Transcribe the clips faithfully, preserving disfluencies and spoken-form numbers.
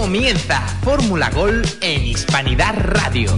Comienza Fórmula Gol en Hispanidad Radio.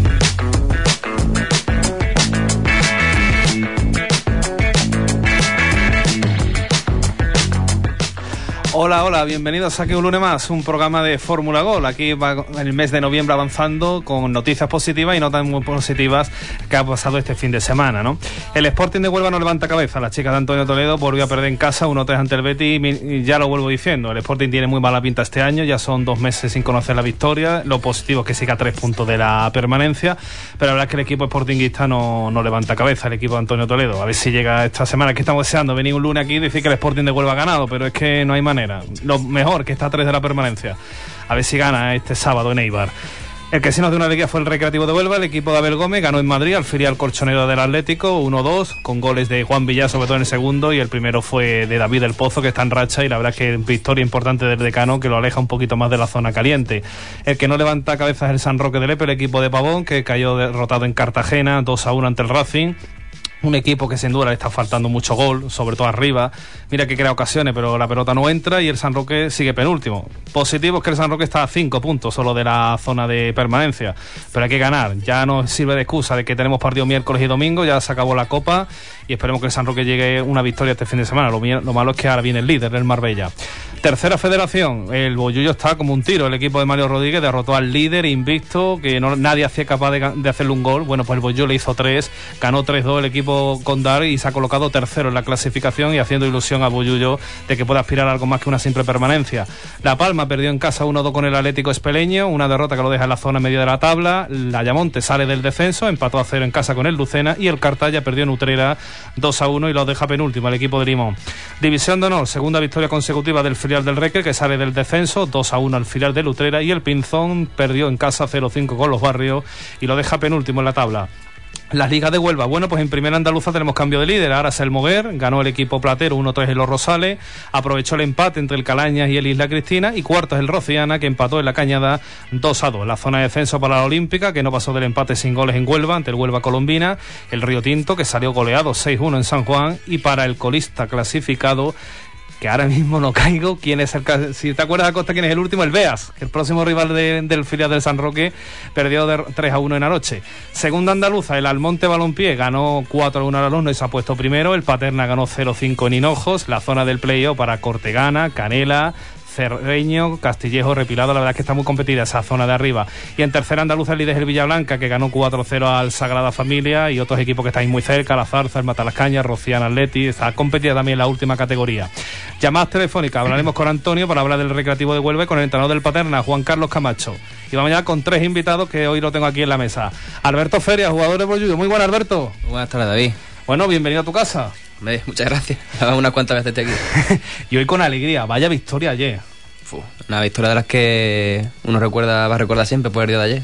Hola, hola, bienvenidos aquí un lunes más, un programa de Fórmula Gol. Aquí va el mes de noviembre avanzando con noticias positivas y no tan muy positivas que ha pasado este fin de semana, ¿no? El Sporting de Huelva no levanta cabeza. La chica de Antonio Toledo volvió a perder en casa uno tres ante el Betis y ya lo vuelvo diciendo. El Sporting tiene muy mala pinta este año, ya son dos meses sin conocer la victoria. Lo positivo es que siga a tres puntos de la permanencia, pero la verdad es que el equipo sportinguista no, no levanta cabeza, el equipo de Antonio Toledo. A ver si llega esta semana, que estamos deseando venir un lunes aquí y decir que el Sporting de Huelva ha ganado, pero es que no hay manera. Lo mejor, que está a tres de la permanencia. A ver si gana este sábado en Eibar. El que sí nos dio una alegría fue el Recreativo de Huelva. El equipo de Abel Gómez ganó en Madrid al filial colchonero del Atlético uno dos, con goles de Juan Villar, sobre todo en el segundo, y el primero fue de David del Pozo, que está en racha, y la verdad es que victoria importante del decano, que lo aleja un poquito más de la zona caliente. El que no levanta cabeza es el San Roque de Lepe, el equipo de Pavón, que cayó derrotado en Cartagena dos a uno ante el Racing. Un equipo que sin duda le está faltando mucho gol, sobre todo arriba. Mira que crea ocasiones, pero la pelota no entra y el San Roque sigue penúltimo. Positivo es que el San Roque está a cinco puntos solo de la zona de permanencia, pero hay que ganar. Ya no sirve de excusa de que tenemos partido miércoles y domingo, ya se acabó la Copa y esperemos que el San Roque llegue una victoria este fin de semana. Lo, lo malo es que ahora viene el líder, el Marbella. Tercera federación, el Bollullo está como un tiro. El equipo de Mario Rodríguez derrotó al líder invicto, que no, nadie hacía capaz de, de hacerle un gol. Bueno, pues el Bollullo le hizo tres, ganó tres dos el equipo Condar y se ha colocado tercero en la clasificación y haciendo ilusión a Bollullo de que pueda aspirar a algo más que una simple permanencia. La Palma perdió en casa uno dos con el Atlético Espeleño, una derrota que lo deja en la zona media de la tabla. La Ayamonte sale del descenso, empató a cero en casa con el Lucena, y el Cartaya perdió en Utrera dos a uno y lo deja penúltimo el equipo de Limón. División de Honor, segunda victoria consecutiva del filial del Recre, que sale del descenso, dos a uno al filial de Utrera, y el Pinzón perdió en casa cero cinco con los Barrios y lo deja penúltimo en la tabla. Las ligas de Huelva, bueno, pues en primera andaluza tenemos cambio de líder. Ahora es el Moguer, ganó el equipo platero uno tres en los Rosales, aprovechó el empate entre el Calañas y el Isla Cristina, y cuarto es el Rociana, que empató en la Cañada dos a dos. La zona de descenso para la Olímpica, que no pasó del empate sin goles en Huelva ante el Huelva Colombina, el Río Tinto, que salió goleado seis uno en San Juan, y para el colista clasificado, que ahora mismo no caigo, quién es el, si te acuerdas, Acosta, quién es el último, el Beas, que el próximo rival de, del filial del San Roque perdió de tres a uno en Aroche. Segunda andaluza, el Almonte Balompié ganó cuatro a uno al Alumno y se ha puesto primero. El Paterna ganó cero cinco en Hinojos. La zona del playoff para Cortegana, Canela, Cerreño, Castillejo, Repilado. La verdad es que está muy competida esa zona de arriba. Y en tercera andaluza el líder es el Villablanca, que ganó cuatro cero al Sagrada Familia, y otros equipos que estáis muy cerca, La Zarza, el Matalascañas, Rociana, Atleti. Está competida también la última categoría. Llamadas telefónicas, hablaremos con Antonio para hablar del Recreativo de Huelva y con el entrenador del Paterna, Juan Carlos Camacho. Y vamos ya con tres invitados que hoy lo tengo aquí en la mesa. Alberto Feria, jugador de Bollullo. Muy buenas, Alberto. Buenas tardes, David. Bueno, bienvenido a tu casa. Muchas gracias. Unas cuantas veces estoy aquí. Y hoy con alegría, vaya victoria ayer. Uf, una victoria de las que uno recuerda, va a recordar siempre por el día de ayer.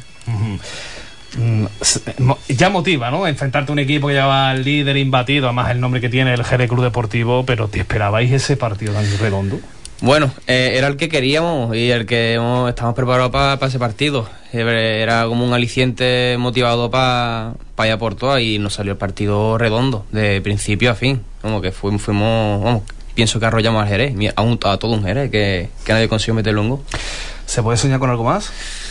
Uh-huh. Ya motiva, ¿no? Enfrentarte a un equipo que lleva al líder imbatido, además el nombre que tiene el Jerez Club Deportivo, pero ¿te esperabais ese partido tan redondo? Bueno, eh, era el que queríamos y el que hemos, estábamos preparados para pa ese partido. Era como un aliciente motivado para pa ir a por todas, y nos salió el partido redondo, de principio a fin. Como que fuimos, fuimos vamos, pienso que arrollamos al Jerez, a, un, a todo un Jerez, que, que nadie consiguió meterlo en gol. ¿Se puede soñar con algo más?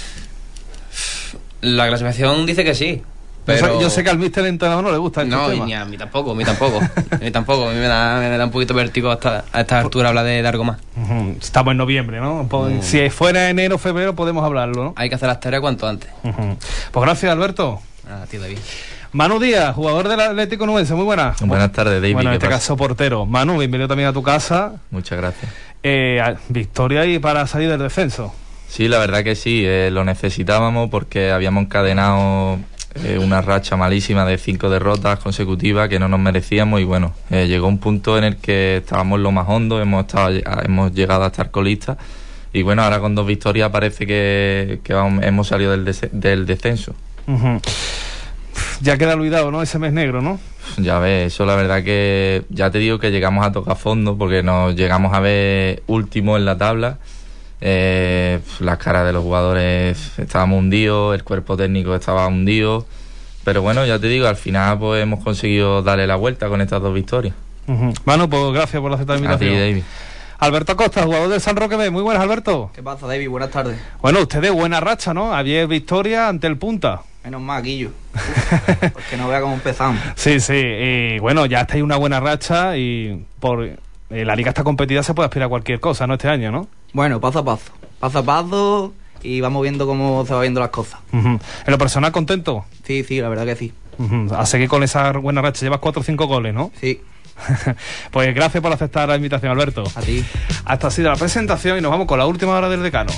La clasificación dice que sí. Pero... Yo, sé, yo sé que al míster entrenador no le gusta este No, tema. ni a mí tampoco, a mí tampoco. A mí tampoco, a mí me da, me da un poquito vértigo hasta a esta altura hablar de, de algo más. Uh-huh. Estamos en noviembre, ¿no? Uh-huh. Si fuera enero o febrero podemos hablarlo, ¿no? Hay que hacer las tareas cuanto antes. Uh-huh. Pues gracias, Alberto. A ti, David. Manu Díaz, jugador del Atlético Nubense, muy buenas. Buenas tardes, David. Bueno, en este pasa? caso portero. Manu, bienvenido también a tu casa. Muchas gracias. Eh, victoria y para salir del descenso. Sí, la verdad que sí, eh, lo necesitábamos porque habíamos encadenado eh, una racha malísima de cinco derrotas consecutivas que no nos merecíamos, y bueno, eh, llegó un punto en el que estábamos lo más hondo, hemos, estado, hemos llegado a estar colistas, y bueno, ahora con dos victorias parece que, que vamos, hemos salido del, des- del descenso. Uh-huh. Ya queda olvidado, ¿no? Ese mes negro, ¿no? Ya ves, eso la verdad que ya te digo que llegamos a tocar fondo porque nos llegamos a ver último en la tabla. Eh, las caras de los jugadores estábamos hundidos, el cuerpo técnico estaba hundido, pero bueno, ya te digo, al final pues hemos conseguido darle la vuelta con estas dos victorias. Uh-huh. Bueno, pues gracias por aceptar la invitación. A ti, David. Alberto Costa, jugador del San Roque B. Muy buenas, Alberto. ¿Qué pasa, David? Buenas tardes. Bueno, usted de buena racha, ¿no? Había victoria ante el Punta. Menos mal, Guillo. Porque no vea cómo empezamos. Sí, sí. Y bueno, ya estáis una buena racha y por eh, la liga está competida, se puede aspirar a cualquier cosa, ¿no? Este año, ¿no? Bueno, paso a paso. Paso a paso y vamos viendo cómo se van viendo las cosas. Uh-huh. ¿En lo personal contento? Sí, sí, la verdad que sí. Uh-huh. A seguir con esa buena racha. Llevas cuatro o cinco goles, ¿no? Sí. Pues gracias por aceptar la invitación, Alberto. A ti. Hasta así de la presentación y nos vamos con la última hora del decano.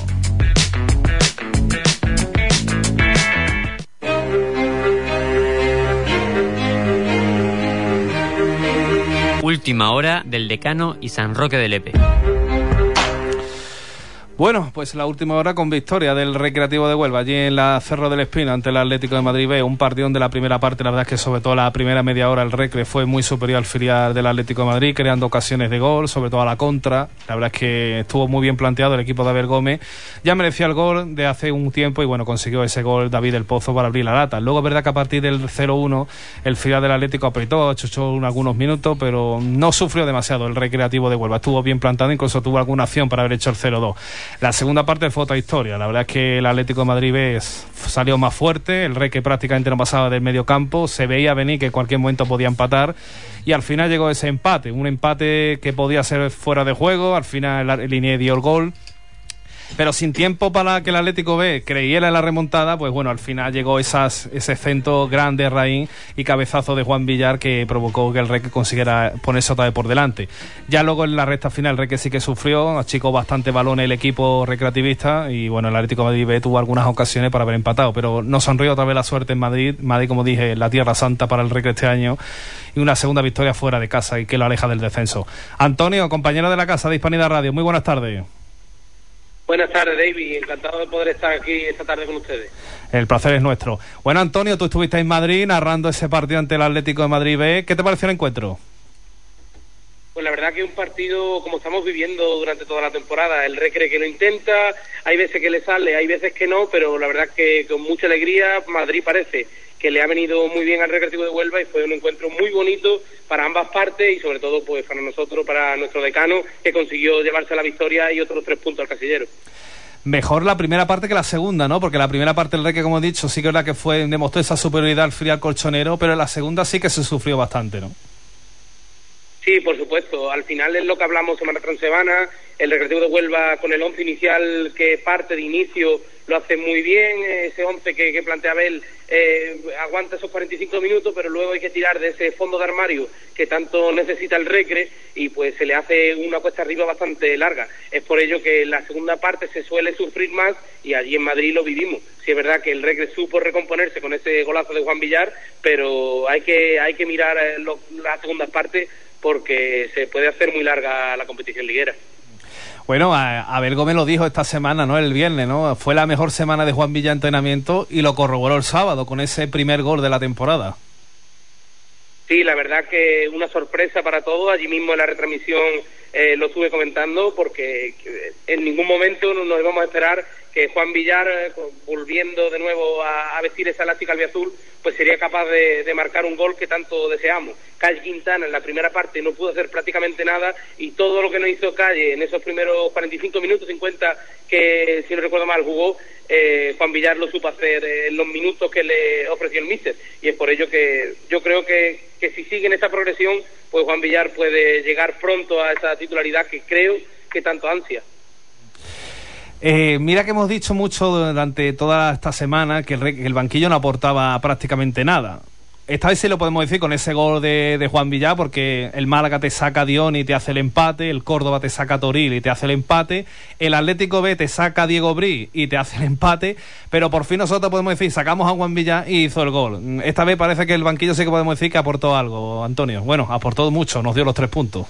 Última hora del decano y San Roque de Lepe. Bueno, pues la última hora con victoria del Recreativo de Huelva, allí en la Cerro del Espino ante el Atlético de Madrid B, un partido donde la primera parte, la verdad es que sobre todo la primera media hora el Recre fue muy superior al filial del Atlético de Madrid, creando ocasiones de gol, sobre todo a la contra. La verdad es que estuvo muy bien planteado el equipo de Abel Gómez, ya merecía el gol de hace un tiempo y bueno, consiguió ese gol David del Pozo para abrir la lata. Luego es verdad que a partir del cero uno el filial del Atlético apretó, achuchó algunos minutos, pero no sufrió demasiado el Recreativo de Huelva, estuvo bien plantado, incluso tuvo alguna acción para haber hecho el cero dos. La segunda parte fue otra historia. La verdad es que el Atlético de Madrid B salió más fuerte, el Rey que prácticamente no pasaba del medio campo, se veía venir que en cualquier momento podía empatar y al final llegó ese empate, un empate que podía ser fuera de juego. Al final el Liniers dio el gol, pero sin tiempo para que el Atlético B creyera en la remontada. Pues bueno, al final llegó esas, ese centro grande Raín y cabezazo de Juan Villar que provocó que el Reque consiguiera ponerse otra vez por delante. Ya luego en la recta final el Reque sí que sufrió, achicó bastante balones el equipo recreativista y bueno, el Atlético de Madrid B tuvo algunas ocasiones para haber empatado, pero no sonrió otra vez la suerte en Madrid. Madrid, como dije, la tierra santa para el Reque este año y una segunda victoria fuera de casa y que lo aleja del descenso. Antonio, compañero de la casa de Hispanidad Radio, muy buenas tardes. Buenas tardes, David. Encantado de poder estar aquí esta tarde con ustedes. El placer es nuestro. Bueno, Antonio, tú estuviste en Madrid narrando ese partido ante el Atlético de Madrid B. ¿Qué te pareció el encuentro? Pues la verdad que es un partido como estamos viviendo durante toda la temporada. El Recre que lo intenta, hay veces que le sale, hay veces que no, pero la verdad que con mucha alegría Madrid parece que le ha venido muy bien al Recreativo de Huelva y fue un encuentro muy bonito para ambas partes y sobre todo pues para nosotros, para nuestro decano, que consiguió llevarse la victoria y otros tres puntos al casillero. Mejor la primera parte que la segunda, ¿no? Porque la primera parte el Recre, como he dicho, sí que es verdad que fue, demostró esa superioridad al filial colchonero, pero en la segunda sí que se sufrió bastante, ¿no? Sí, por supuesto. Al final es lo que hablamos semana tras semana. El Recreativo de Huelva con el once inicial que parte de inicio lo hace muy bien. Ese once que, que plantea Abel eh, aguanta esos cuarenta y cinco minutos, pero luego hay que tirar de ese fondo de armario que tanto necesita el Recre y pues se le hace una cuesta arriba bastante larga. Es por ello que en la segunda parte se suele sufrir más y allí en Madrid lo vivimos. Sí es verdad que el Recre supo recomponerse con ese golazo de Juan Villar, pero hay que, hay que mirar eh, lo, la segunda parte porque se puede hacer muy larga la competición liguera. Bueno, Abel Gómez lo dijo esta semana, ¿no? El viernes, ¿no? Fue la mejor semana de Juan Villar en entrenamiento y lo corroboró el sábado con ese primer gol de la temporada. Sí, la verdad que una sorpresa para todos. Allí mismo en la retransmisión eh, lo estuve comentando porque en ningún momento nos íbamos a esperar que Juan Villar, eh, volviendo de nuevo a, a vestir esa elástica albiazul, pues sería capaz de, de marcar un gol que tanto deseamos. Calle Quintana en la primera parte no pudo hacer prácticamente nada y todo lo que nos hizo Calle en esos primeros cuarenta y cinco minutos, cincuenta que, si no recuerdo mal, jugó, eh, Juan Villar lo supo hacer en los minutos que le ofreció el míster y es por ello que yo creo que, que si sigue en esta progresión, pues Juan Villar puede llegar pronto a esa titularidad que creo que tanto ansia. Eh, mira que hemos dicho mucho durante toda esta semana que el, que el banquillo no aportaba prácticamente nada. Esta vez sí lo podemos decir con ese gol de, de Juan Villar, porque el Málaga te saca a Dion y te hace el empate, el Córdoba te saca a Toril y te hace el empate, el Atlético B te saca a Diego Brí y te hace el empate, pero por fin nosotros podemos decir, sacamos a Juan Villar y hizo el gol. Esta vez parece que el banquillo sí que podemos decir que aportó algo, Antonio. Bueno, aportó mucho, nos dio los tres puntos.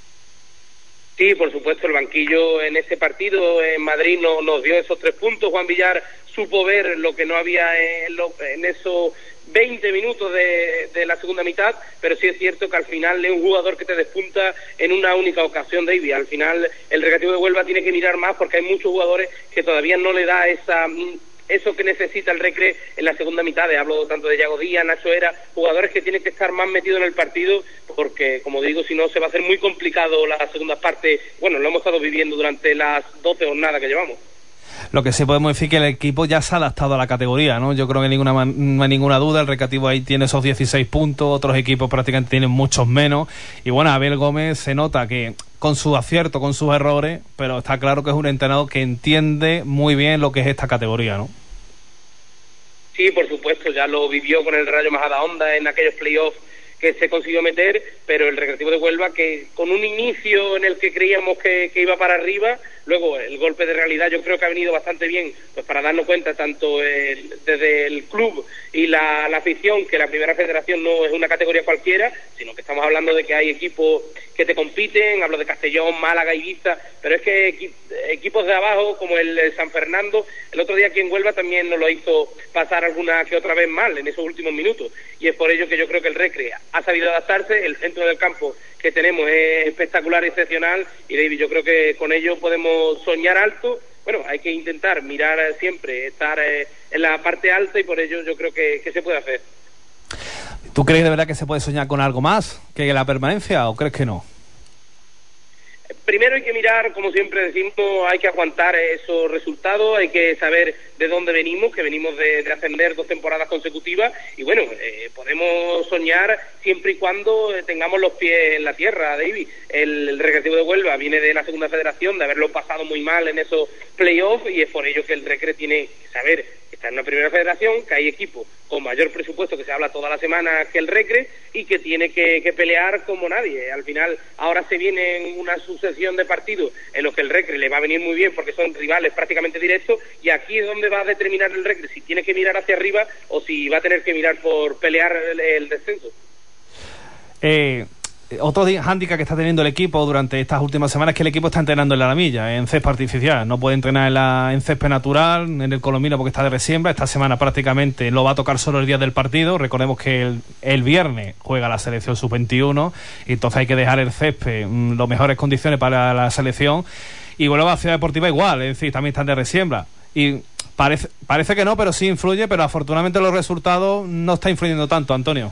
Sí, por supuesto, el banquillo en ese partido en Madrid no, nos dio esos tres puntos. Juan Villar supo ver lo que no había en, lo, en esos veinte minutos de, de la segunda mitad, pero sí es cierto que al final es un jugador que te despunta en una única ocasión, David. Al final el Recreativo de Huelva tiene que mirar más porque hay muchos jugadores que todavía no le da esa eso que necesita el Recre en la segunda mitad. Hablo tanto de Yago Díaz, Nacho Era, jugadores que tienen que estar más metidos en el partido, porque, como digo, si no se va a hacer muy complicado la segunda parte. Bueno, lo hemos estado viviendo durante las doce jornadas que llevamos. Lo que sí podemos decir que el equipo ya se ha adaptado a la categoría, ¿no? Yo creo que ninguna no hay ninguna duda, el Recreativo ahí tiene esos dieciséis puntos, otros equipos prácticamente tienen muchos menos, y bueno, Abel Gómez se nota que con su acierto, con sus errores, pero está claro que es un entrenador que entiende muy bien lo que es esta categoría, ¿no? Sí, por supuesto, ya lo vivió con el Rayo Majadahonda en aquellos playoffs que se consiguió meter, pero el Recreativo de Huelva, que con un inicio en el que creíamos que, que iba para arriba, luego el golpe de realidad yo creo que ha venido bastante bien, pues para darnos cuenta tanto el, desde el club y la, la afición, que la Primera Federación no es una categoría cualquiera, sino que estamos hablando de que hay equipos que te compiten, hablo de Castellón, Málaga, Ibiza, pero es que equi, equipos de abajo como el, el San Fernando, el otro día aquí en Huelva también nos lo hizo pasar alguna que otra vez mal en esos últimos minutos, y es por ello que yo creo que el Recre ha sabido adaptarse. El centro del campo que tenemos es espectacular y excepcional, y David, yo creo que con ello podemos soñar alto. Bueno, hay que intentar mirar siempre, estar eh, en la parte alta, y por ello yo creo que, que se puede hacer. ¿Tú crees de verdad que se puede soñar con algo más que la permanencia, o crees que no? Primero hay que mirar, como siempre decimos, hay que aguantar esos resultados, hay que saber de dónde venimos, que venimos de, de ascender dos temporadas consecutivas, y bueno, eh, podemos soñar siempre y cuando tengamos los pies en la tierra, David. El, el Recreativo de Huelva viene de la Segunda Federación, de haberlo pasado muy mal en esos playoffs, y es por ello que el Recre tiene que saber que está en una Primera Federación, que hay equipos con mayor presupuesto, que se habla toda la semana, que el Recre, y que tiene que, que pelear como nadie. Al final, ahora se viene una sucesión de partidos en los que el Recre le va a venir muy bien porque son rivales prácticamente directos, y aquí es donde va a determinar el Recre si tiene que mirar hacia arriba o si va a tener que mirar por pelear el, el descenso. Eh... Otro hándicap que está teniendo el equipo durante estas últimas semanas es que el equipo está entrenando en la Alamilla, en césped artificial. No puede entrenar en, la, en césped natural, en el Colombino, porque está de resiembra. Esta semana prácticamente lo va a tocar solo el día del partido. Recordemos que el, el viernes juega la selección sub veintiuno, y entonces hay que dejar el césped en las mejores condiciones para la selección. Y vuelve a la Ciudad Deportiva igual, es decir, también están de resiembra. Y parece, parece que no, pero sí influye, pero afortunadamente los resultados no está influyendo tanto, Antonio.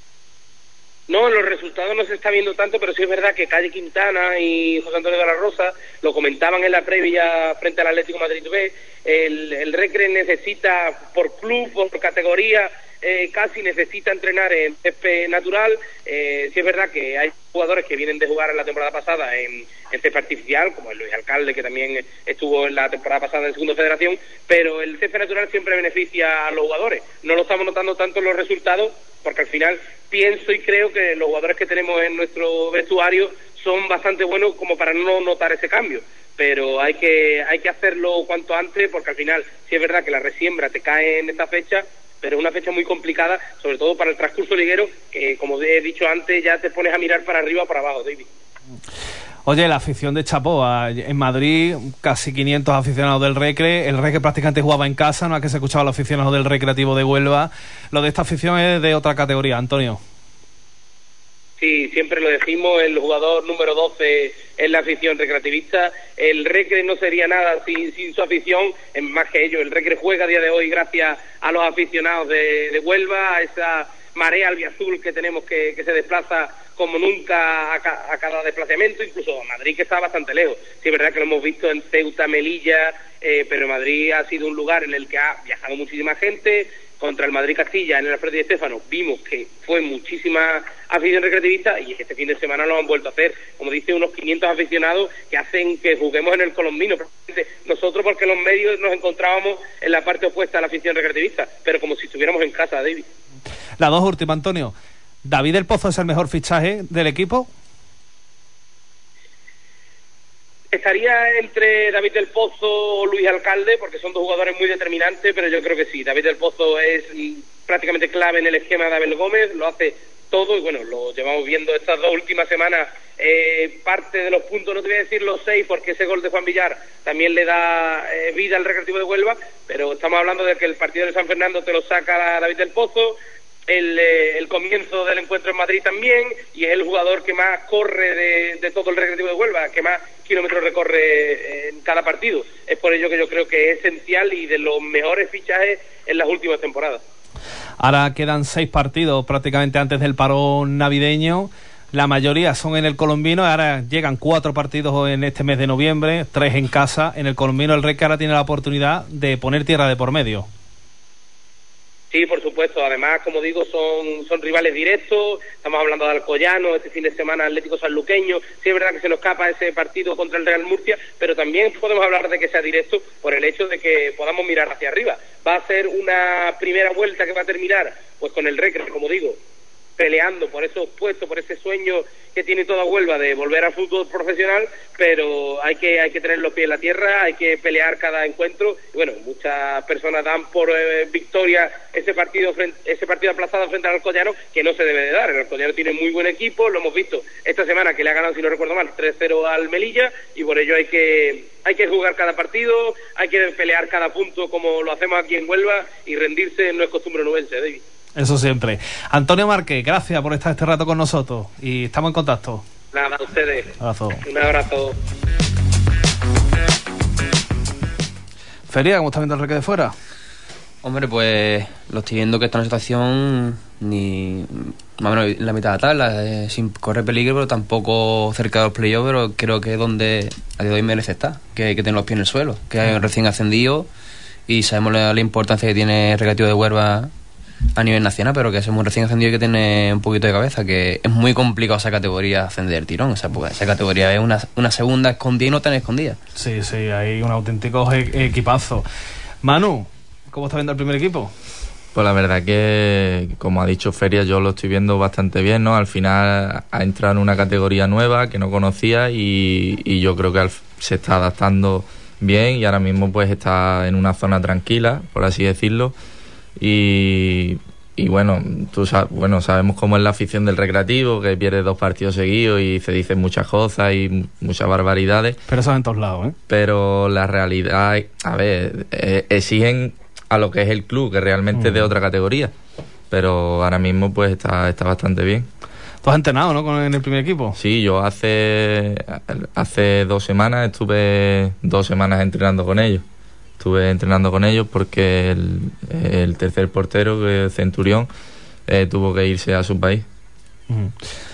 No, los resultados no se está viendo tanto, pero sí es verdad que Calle Quintana y José Antonio de la Rosa lo comentaban en la previa frente al Atlético Madrid B. El, el Recre necesita, por club, por categoría, eh, casi necesita entrenar en césped natural. Eh, sí es verdad que hay jugadores que vienen de jugar en la temporada pasada en, en césped artificial, como el Luis Alcalde, que también estuvo en la temporada pasada en Segunda Federación, pero el césped natural siempre beneficia a los jugadores. No lo estamos notando tanto en los resultados, porque al final pienso y creo que los jugadores que tenemos en nuestro vestuario son bastante buenos como para no notar ese cambio, pero hay que hay que hacerlo cuanto antes, porque al final sí es verdad que la resiembra te cae en esta fecha, pero es una fecha muy complicada, sobre todo para el transcurso liguero, que como he dicho antes ya te pones a mirar para arriba o para abajo, David. Oye, la afición de Chapoa, en Madrid casi quinientos aficionados del Recre, el Recre prácticamente jugaba en casa, no es que se escuchaba a los aficionados del Recreativo de Huelva. Lo de esta afición es de otra categoría, Antonio. Sí, siempre lo decimos, el jugador número doce en la afición recreativista. El Recre no sería nada sin, sin su afición, es más que ello. El Recre juega a día de hoy gracias a los aficionados de, de Huelva, a esa marea albiazul que tenemos que, que se desplaza como nunca a, ca, a cada desplazamiento, incluso a Madrid, que está bastante lejos. Sí, es verdad que lo hemos visto en Ceuta, Melilla, eh, pero Madrid ha sido un lugar en el que ha viajado muchísima gente. Contra el Madrid-Castilla en el Alfredo Di Stéfano vimos que fue muchísima afición recreativista, y este fin de semana lo han vuelto a hacer, como dice, unos quinientos aficionados que hacen que juguemos en el Colombino. Nosotros, porque los medios nos encontrábamos en la parte opuesta a la afición recreativista, pero como si estuviéramos en casa, David. Las dos últimas, Antonio. ¿David del Pozo es el mejor fichaje del equipo? Estaría entre David del Pozo o Luis Alcalde, porque son dos jugadores muy determinantes, pero yo creo que sí, David del Pozo es prácticamente clave en el esquema de Abel Gómez, lo hace todo, y bueno, lo llevamos viendo estas dos últimas semanas, eh, parte de los puntos, no te voy a decir los seis, porque ese gol de Juan Villar también le da eh, vida al Recreativo de Huelva, pero estamos hablando de que el partido de San Fernando te lo saca David del Pozo. el, eh, el comienzo del encuentro en Madrid también, y es el jugador que más corre de, de todo el Recreativo de Huelva, que más kilómetros recorre en cada partido. Es por ello que yo creo que es esencial y de los mejores fichajes en las últimas temporadas. Ahora quedan seis partidos prácticamente antes del parón navideño. La mayoría son en el Colombino. Ahora llegan cuatro partidos en este mes de noviembre, tres en casa. En el Colombino el Rec ahora tiene la oportunidad de poner tierra de por medio. Sí, por supuesto. Además, como digo, son son rivales directos. Estamos hablando de Alcoyano, este fin de semana Atlético Sanluqueño. Sí, es verdad que se nos escapa ese partido contra el Real Murcia, pero también podemos hablar de que sea directo por el hecho de que podamos mirar hacia arriba. Va a ser una primera vuelta que va a terminar pues con el Recre, como digo, peleando por esos puestos, por ese sueño que tiene toda Huelva de volver al fútbol profesional, pero hay que hay que tener los pies en la tierra, hay que pelear cada encuentro. Y bueno, muchas personas dan por eh, victoria ese partido frente, ese partido aplazado frente al Alcoyano, que no se debe de dar. El Alcoyano tiene muy buen equipo, lo hemos visto esta semana que le ha ganado, si no recuerdo mal, tres cero al Melilla, y por ello hay que hay que jugar cada partido, hay que pelear cada punto como lo hacemos aquí en Huelva, y rendirse no es costumbre nubense, David. Eso siempre. Antonio Márquez, gracias por estar este rato con nosotros y estamos en contacto. Nada, a ustedes. Abrazo. Un abrazo. Feria, ¿cómo está viendo el Reque de fuera? Hombre, pues lo estoy viendo que está en una situación ni más o menos en la mitad de la tabla, eh, sin correr peligro, pero tampoco cerca de los playoffs, pero creo que es donde a día de hoy merece estar, que hay que tener los pies en el suelo, que hay recién ascendido y sabemos la, la importancia que tiene el Recreativo de Huelva a nivel nacional, pero que somos recién ascendido y que tiene un poquito de cabeza, que es muy complicado esa categoría ascender tirón, o sea, porque esa categoría es una, una segunda escondida y no tan escondida. Sí, sí, hay un auténtico e- equipazo. Manu, ¿cómo está viendo el primer equipo? Pues la verdad que, como ha dicho Feria, yo lo estoy viendo bastante bien, ¿no? Al final ha entrado en una categoría nueva que no conocía y, y yo creo que al, se está adaptando bien y ahora mismo pues está en una zona tranquila, por así decirlo. Y, y bueno, tú sabes, bueno, sabemos cómo es la afición del Recreativo, que pierde dos partidos seguidos y se dicen muchas cosas y muchas barbaridades. Pero eso es en todos lados, ¿eh? Pero la realidad, a ver, eh, exigen a lo que es el club, que realmente mm. es de otra categoría. Pero ahora mismo pues está, está bastante bien. ¿Tú has entrenado, no, con en el primer equipo? Sí, yo hace, hace dos semanas estuve dos semanas entrenando con ellos. Estuve entrenando con ellos porque el, el tercer portero, el Centurión, eh, tuvo que irse a su país. Mm.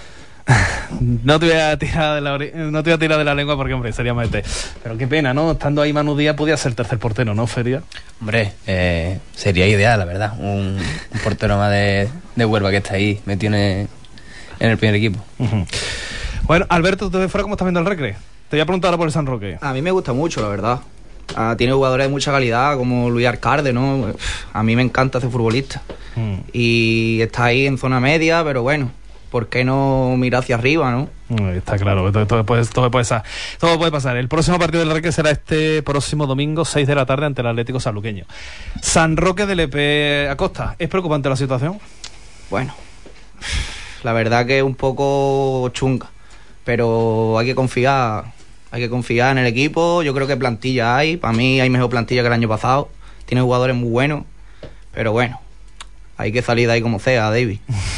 No te voy a tirar de la ori- no te voy a tirar de la lengua porque, hombre, sería mete. Pero qué pena, ¿no? Estando ahí Manu Díaz podía ser tercer portero, ¿no, Feria? Hombre, eh, sería ideal, la verdad. Un, un portero más de, de Huelva que está ahí, me tiene en el primer equipo. Uh-huh. Bueno, Alberto, ¿tú de fuera cómo estás viendo el Recre? Te voy a preguntar ahora por el San Roque. A mí me gusta mucho, la verdad. Ah, tiene jugadores de mucha calidad como Luis Arcarde, ¿no? A mí me encanta ese futbolista. Mm. Y está ahí en zona media, pero bueno, ¿por qué no mirar hacia arriba, no? Está claro, todo, todo, puede, todo, puede pasar, todo puede pasar. El próximo partido del Recre será este próximo domingo, seis de la tarde, ante el Atlético Sanluqueño. San Roque de Lepe. Acosta, ¿es preocupante la situación? Bueno, la verdad que es un poco chunga, pero hay que confiar... Hay que confiar en el equipo. Yo creo que plantilla hay. Para mí hay mejor plantilla que el año pasado. Tiene jugadores muy buenos. Pero bueno, hay que salir de ahí como sea, David.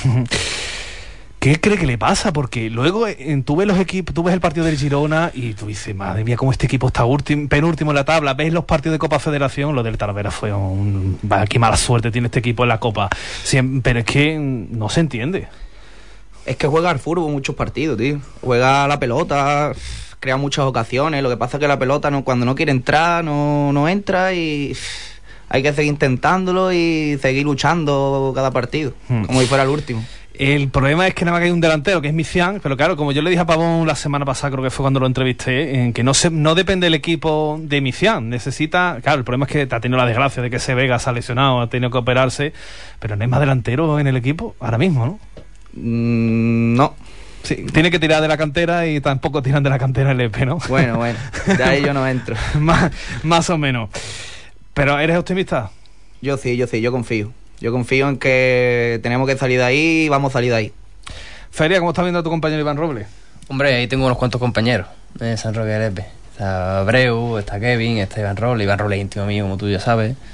¿Qué cree que le pasa? Porque luego en, tú ves los equipos, tú ves el partido del Girona y tú dices, madre mía, cómo este equipo está último, penúltimo en la tabla. Ves los partidos de Copa Federación, lo del Talavera fue un... Qué mala suerte tiene este equipo en la Copa. Siempre, pero es que no se entiende. Es que juega al fútbol muchos partidos, tío. Juega a la pelota... crea muchas ocasiones, lo que pasa es que la pelota no, cuando no quiere entrar, no, no entra y hay que seguir intentándolo y seguir luchando cada partido, hmm. como si fuera el último. El problema es que nada más que hay un delantero, que es Micián, pero claro, como yo le dije a Pavón la semana pasada, creo que fue cuando lo entrevisté, en que no se, no depende el equipo de Micián, necesita, claro, el problema es que ha tenido la desgracia de que ese Vega se ha lesionado, ha tenido que operarse, pero no hay más delantero en el equipo ahora mismo, ¿no? Mm, no. Sí, tiene que tirar de la cantera y tampoco tiran de la cantera el E P, ¿no? Bueno, bueno, de ahí yo no entro. más, más o menos. ¿Pero eres optimista? Yo sí, yo sí, yo confío. Yo confío en que tenemos que salir de ahí y vamos a salir de ahí. Feria, ¿cómo estás viendo a tu compañero Iván Robles? Hombre, ahí tengo unos cuantos compañeros en San Roque del E P. Está Abreu, está Kevin, está Iván Robles. Iván Robles es íntimo mío, como tú ya sabes.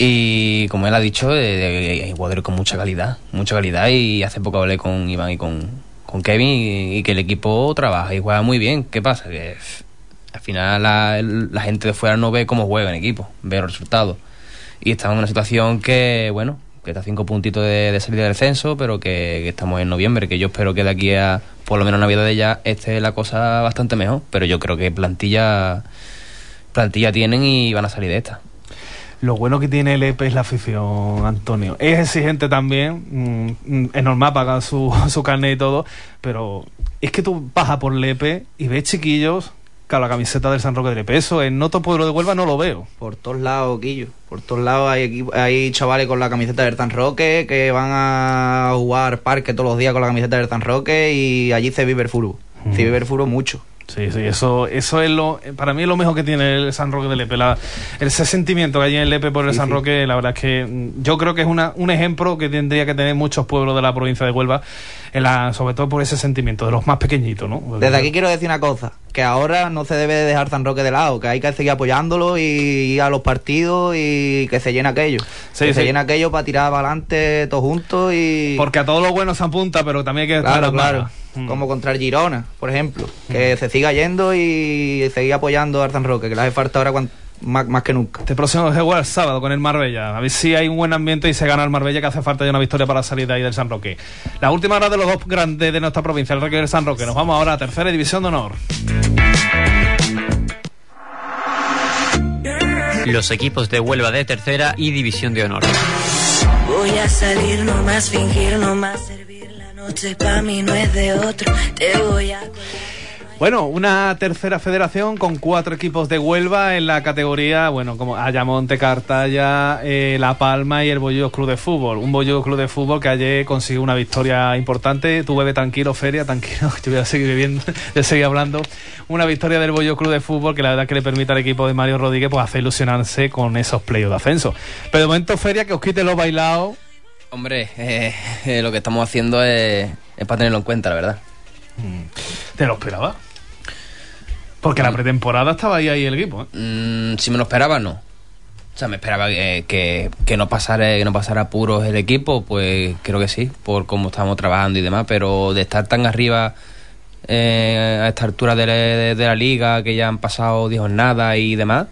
Y como él ha dicho, eh, hay jugadores con mucha calidad, mucha calidad. Y hace poco hablé con Iván y con, con Kevin y, y que el equipo trabaja y juega muy bien. ¿Qué pasa? Que pff, al final la, la gente de fuera no ve cómo juega en equipo, ve los resultados. Y estamos en una situación que, bueno, que está a cinco puntitos de, de salida del descenso, pero que, que estamos en noviembre, que yo espero que de aquí a por lo menos Navidad de ya esté la cosa bastante mejor. Pero yo creo que plantilla, plantilla tienen y van a salir de esta. Lo bueno que tiene el E P es la afición, Antonio. Es exigente también, mmm, es normal pagar su, su carnet y todo, pero es que tú bajas por el E P y ves chiquillos con la camiseta del San Roque del E P. Eso en otro pueblo de Huelva no lo veo. Por todos lados, Quillo. Por todos lados hay, equipo, hay chavales con la camiseta del San Roque que van a jugar parque todos los días con la camiseta del San Roque y allí se vive el fútbol. Mm. Se vive el fútbol mucho. Sí, sí, eso eso es lo para mí es lo mejor que tiene el San Roque del E P, la, ese sentimiento que hay en el E P por el sí, San Roque, sí. La verdad es que yo creo que es una, un ejemplo que tendría que tener muchos pueblos de la provincia de Huelva, en la, sobre todo por ese sentimiento de los más pequeñitos, ¿no? Desde aquí quiero decir una cosa, que ahora no se debe dejar San Roque de lado, que hay que seguir apoyándolo y ir a los partidos y que se llene aquello, sí, que sí. se llene aquello para tirar para adelante todos juntos y... Porque a todo lo bueno se apunta, pero también hay que... Claro, claro. Mm. Como contra el Girona, por ejemplo, que mm. se siga yendo y seguir apoyando al San Roque, que le hace falta ahora cuando, más, más que nunca. Este próximo es igual el sábado con el Marbella, a ver si hay un buen ambiente y se gana el Marbella, que hace falta ya una victoria para salir de ahí del San Roque. La última hora de los dos grandes de nuestra provincia, el Roque y el San Roque. Nos vamos ahora a tercera división de honor. Los equipos de Huelva de tercera y división de honor. Voy a salir, no más fingir, no más servir. La noche pa' mí no es de otro. Te voy a... Bueno, una tercera federación con cuatro equipos de Huelva en la categoría, bueno, como Ayamonte, Cartaya, eh, La Palma y el Bollullos Club de Fútbol. Un Bollullos Club de Fútbol que ayer consiguió una victoria importante. Tú bebe tranquilo, Feria, tranquilo, yo voy a seguir viviendo, voy a seguir hablando. Una victoria del Bollullos Club de Fútbol que la verdad que le permite al equipo de Mario Rodríguez pues hacer ilusionarse con esos playoffs de ascenso. Pero de momento, Feria, que os quite los bailados. Hombre, eh, eh, lo que estamos haciendo es, es para tenerlo en cuenta, la verdad. ¿Te lo esperaba? Porque la pretemporada estaba ahí, ahí el equipo, ¿eh? Mm, si me lo esperaba, no. O sea, me esperaba que, que, que no pasara que no pasara apuros el equipo, pues creo que sí, por cómo estábamos trabajando y demás, pero de estar tan arriba eh, a esta altura de la, de, de la liga, que ya han pasado diez jornadas y demás,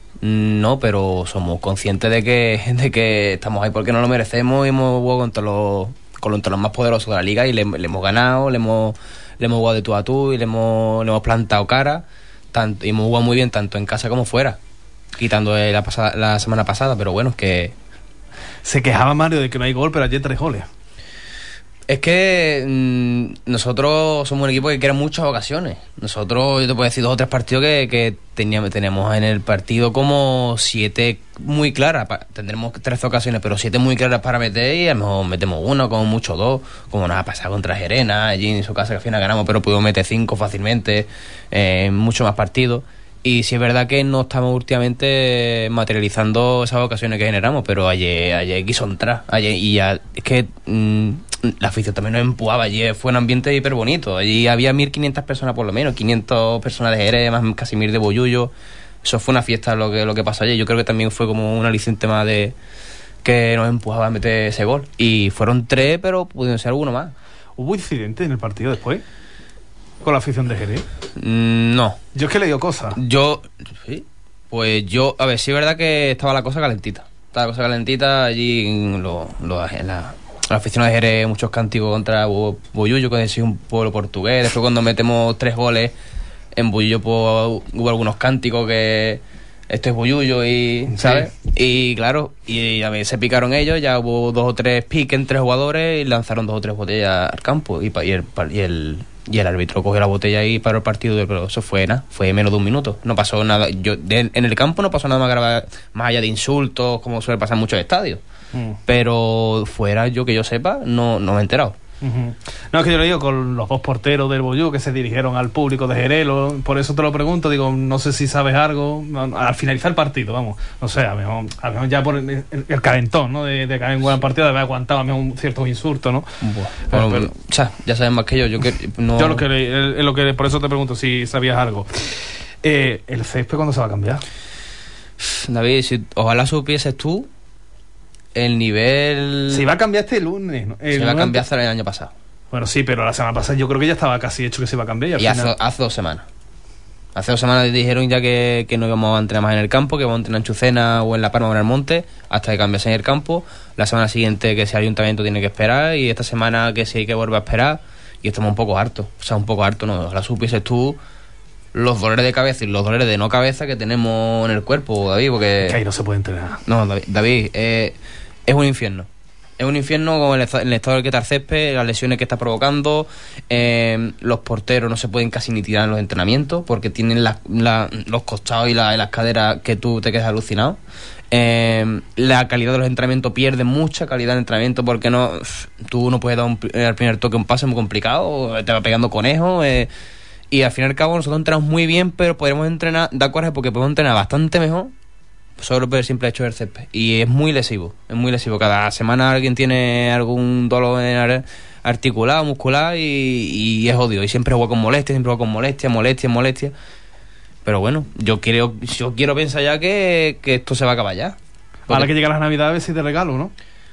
no, pero somos conscientes de que, de que estamos ahí porque no lo merecemos y hemos jugado contra los, contra los más poderosos de la liga y le, le hemos ganado, le hemos... le hemos jugado de tú a tú y le hemos, le hemos plantado cara tanto, y hemos jugado muy bien tanto en casa como fuera, quitando la, pasada, la semana pasada, pero bueno, es que... Se quejaba Mario de que no hay gol, pero ayer tres goles. Es que mmm, nosotros somos un equipo que crea muchas ocasiones. Nosotros, yo te puedo decir dos o tres partidos que, que teníamos, tenemos en el partido como siete muy claras. Pa, tendremos trece ocasiones, pero siete muy claras para meter y a lo mejor metemos uno, como mucho dos, como nos ha pasado contra Gerena, allí en su casa que al final ganamos, pero pudimos meter cinco fácilmente, eh, mucho más partidos. Y sí es verdad que no estamos últimamente materializando esas ocasiones que generamos, pero ayer, ayer quiso entrar. Ayer, y ya, es que mmm, la afición también nos empujaba. Ayer fue un ambiente hiper bonito. Allí había mil quinientas personas por lo menos, quinientas personas de Jerez, más casi mil de Bollullo. Eso fue una fiesta lo que, lo que pasó ayer. Yo creo que también fue como un aliciente más de que nos empujaba a meter ese gol. Y fueron tres, pero pudieron ser alguno más. ¿Hubo incidente en el partido después? ¿Con la afición de Jerez? Mm, no. Yo es que le dio cosas. Yo, sí. Pues yo, a ver, sí es verdad que estaba la cosa calentita. Estaba la cosa calentita allí, lo, lo, en la, la afición de Jerez, muchos cánticos contra Bollullo, que es un pueblo portugués. Después cuando metemos tres goles en Bollullo, pues, hubo algunos cánticos que esto es Bollullo y, ¿sabes? Sí. Y claro, y a mí se picaron ellos, ya hubo dos o tres piques entre jugadores y lanzaron dos o tres botellas al campo y, y el... Y el Y el árbitro cogió la botella y paró el partido, pero eso fue nada, fue menos de un minuto. No pasó nada, yo de, en el campo no pasó nada más grave, más allá de insultos, como suele pasar en muchos estadios. Mm. Pero fuera, yo que yo sepa, no, no me he enterado. Uh-huh. No, es que yo le digo con los dos porteros del Bollullo que se dirigieron al público de Jerez, lo, por eso te lo pregunto, digo, no sé si sabes algo al finalizar el partido, vamos, no sé, a lo mejor, a lo mejor ya por el, el, el calentón, ¿no? De, de caer en buen partido, de haber aguantado a lo mejor ciertos insultos, ¿no? Buah, pero, pero, o sea, ya sabes más que yo, yo que no... Yo lo que, el, lo que por eso te pregunto si sabías algo. Eh, ¿El césped cuándo se va a cambiar? David, si ojalá supieses tú el nivel... Se iba a cambiar este lunes, ¿no? El Se iba a lunes cambiar antes- hasta el año pasado. Bueno, sí, pero la semana pasada yo creo que ya estaba casi hecho que se iba a cambiar. Y, al Y hace, final- hace dos semanas. Hace dos semanas dijeron ya que, que no íbamos a entrenar más en el campo, que vamos a entrenar en Chucena o en La Palma o en el Monte, hasta que cambiase en el campo. La semana siguiente que ese ayuntamiento tiene que esperar, y esta semana que sí hay que volver a esperar, y estamos un poco hartos. O sea, un poco hartos, ¿no? Ojalá supieses tú los dolores de cabeza y los dolores de no cabeza que tenemos en el cuerpo, David, porque... Que ahí no se puede entrenar. No, David, David eh, es un infierno. Es un infierno con el, esta- el estado del que está el césped, las lesiones que está provocando. eh, los porteros no se pueden casi ni tirar en los entrenamientos porque tienen la- la- los costados y, la- y las caderas que tú te quedas alucinado. Eh, la calidad de los entrenamientos pierde mucha calidad de entrenamiento porque no tú no puedes dar un, al primer toque un pase muy complicado, te va pegando conejo. Eh, y al fin y al cabo nosotros entrenamos muy bien, pero podemos entrenar, da coraje porque podemos entrenar bastante mejor solo por el simple hecho del césped. Y es muy lesivo, es muy lesivo. Cada semana alguien tiene algún dolor en ar- articular, muscular, y, y es odio. Y siempre juega con molestia, siempre juega con molestia, molestia, molestia. Pero bueno, yo quiero, yo quiero pensar ya que, que esto se va a acabar ya. Porque Ahora que llegan las navidades, sí te regalo, ¿no?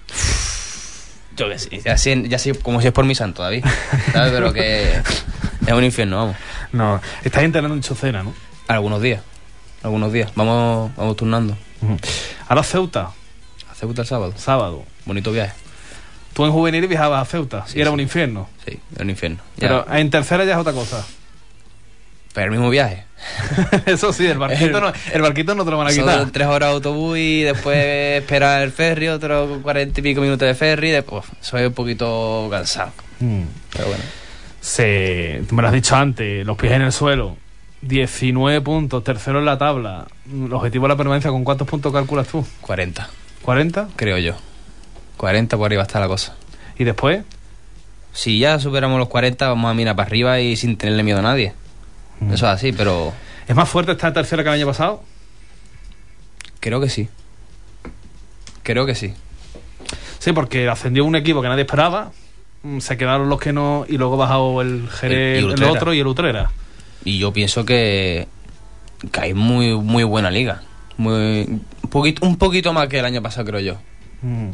yo que sí, ya sé, ya sé, como si es por mi santo, David. ¿Sabes? Pero que es un infierno, vamos. No, estás entrenando en Chocena, ¿no? Algunos días, algunos días. Vamos, vamos turnando. Ujú. Ahora Ceuta, A Ceuta el sábado. sábado. Bonito viaje. Tú en juvenil viajabas a Ceuta Sí, y era sí. un infierno. Sí, es un infierno. Ya. Pero en tercera ya es otra cosa. Pero el mismo viaje. Eso sí, el barquito, no, el barquito no te lo van a quitar. Son tres horas de autobús y después esperar el ferry, otros cuarenta y pico minutos de ferry. Después, soy un poquito cansado. Mm. Pero bueno. Se, me lo has dicho antes, los pies en el suelo, diecinueve puntos, tercero en la tabla. El objetivo de la permanencia, ¿con cuántos puntos calculas tú? cuarenta, ¿cuarenta? creo yo. cuarenta por arriba está la cosa. ¿Y después? Si ya superamos los cuarenta, vamos a mirar para arriba y sin tenerle miedo a nadie. Mm. Eso es así, pero ¿Es más fuerte esta tercera que el año pasado? creo que sí. Creo que sí. Sí, porque ascendió un equipo que nadie esperaba, mm, se quedaron los que no, y luego bajó el Jerez, Y- y el, Utrera. otro y el Utrera. Y yo pienso que, que hay muy muy buena liga. Muy, un, poquito, un poquito más que el año pasado, creo yo. Mm.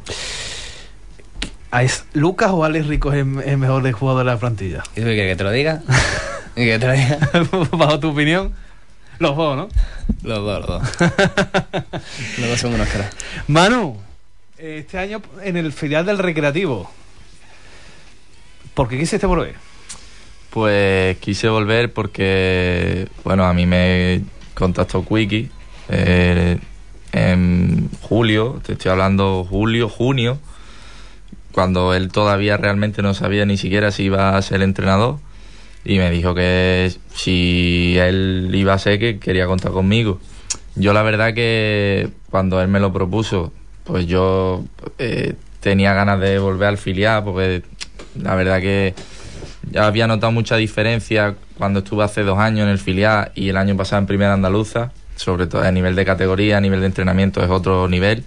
¿Es ¿Lucas o Alex Rico es el, el mejor jugador de la plantilla? ¿Y tú qué quieres que te lo diga? ¿Y que te lo diga? Bajo tu opinión, los dos, ¿no? Los dos, los dos. Los dos son unos caras. Manu, este año en el filial del Recreativo, ¿por qué quisiste volver? Pues quise volver porque, bueno, a mí me contactó Quickie eh, en julio, te estoy hablando julio, junio, cuando él todavía realmente no sabía ni siquiera si iba a ser entrenador, y me dijo que si él iba a ser, que quería contar conmigo. Yo la verdad que cuando él me lo propuso, pues yo eh, tenía ganas de volver al filial, porque la verdad que ya había notado mucha diferencia cuando estuve hace dos años en el filial y el año pasado en Primera Andaluza, sobre todo a nivel de categoría, a nivel de entrenamiento es otro nivel.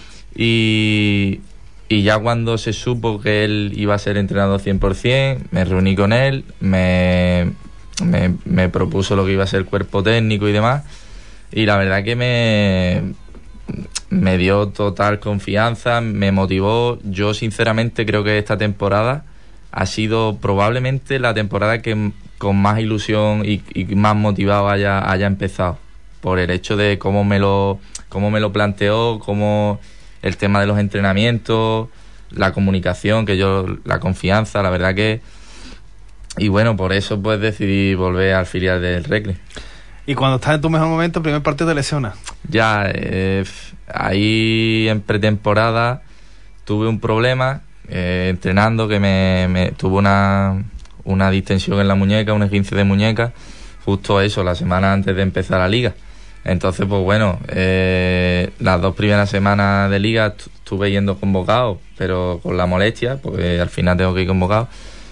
Y, y ya cuando se supo que él iba a ser entrenador cien por ciento, me reuní con él, me, me, me propuso lo que iba a ser el cuerpo técnico y demás, y la verdad que me, me dio total confianza, me motivó. Yo sinceramente creo que esta temporada ha sido probablemente la temporada que con más ilusión y, y más motivado haya, haya empezado, por el hecho de cómo me lo, cómo me lo planteó, cómo el tema de los entrenamientos, la comunicación, que yo, la confianza, la verdad que... Y bueno, por eso pues decidí volver al filial del Recre. Y cuando estás en tu mejor momento, el primer partido te lesiona. Ya, eh, ahí en pretemporada tuve un problema eh, entrenando, que me, me tuve una, una distensión en la muñeca, un esguince de muñeca, justo eso, la semana antes de empezar la liga. Entonces, pues bueno, eh, las dos primeras semanas de liga t- estuve yendo convocado, pero con la molestia, porque al final tengo que ir convocado.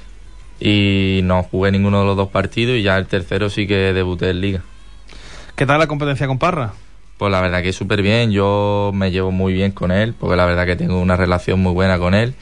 Y no jugué ninguno de los dos partidos, y ya el tercero sí que debuté en liga. ¿Qué tal la competencia con Parra? Pues la verdad que súper bien, yo me llevo muy bien con él, porque la verdad que tengo una relación muy buena con él.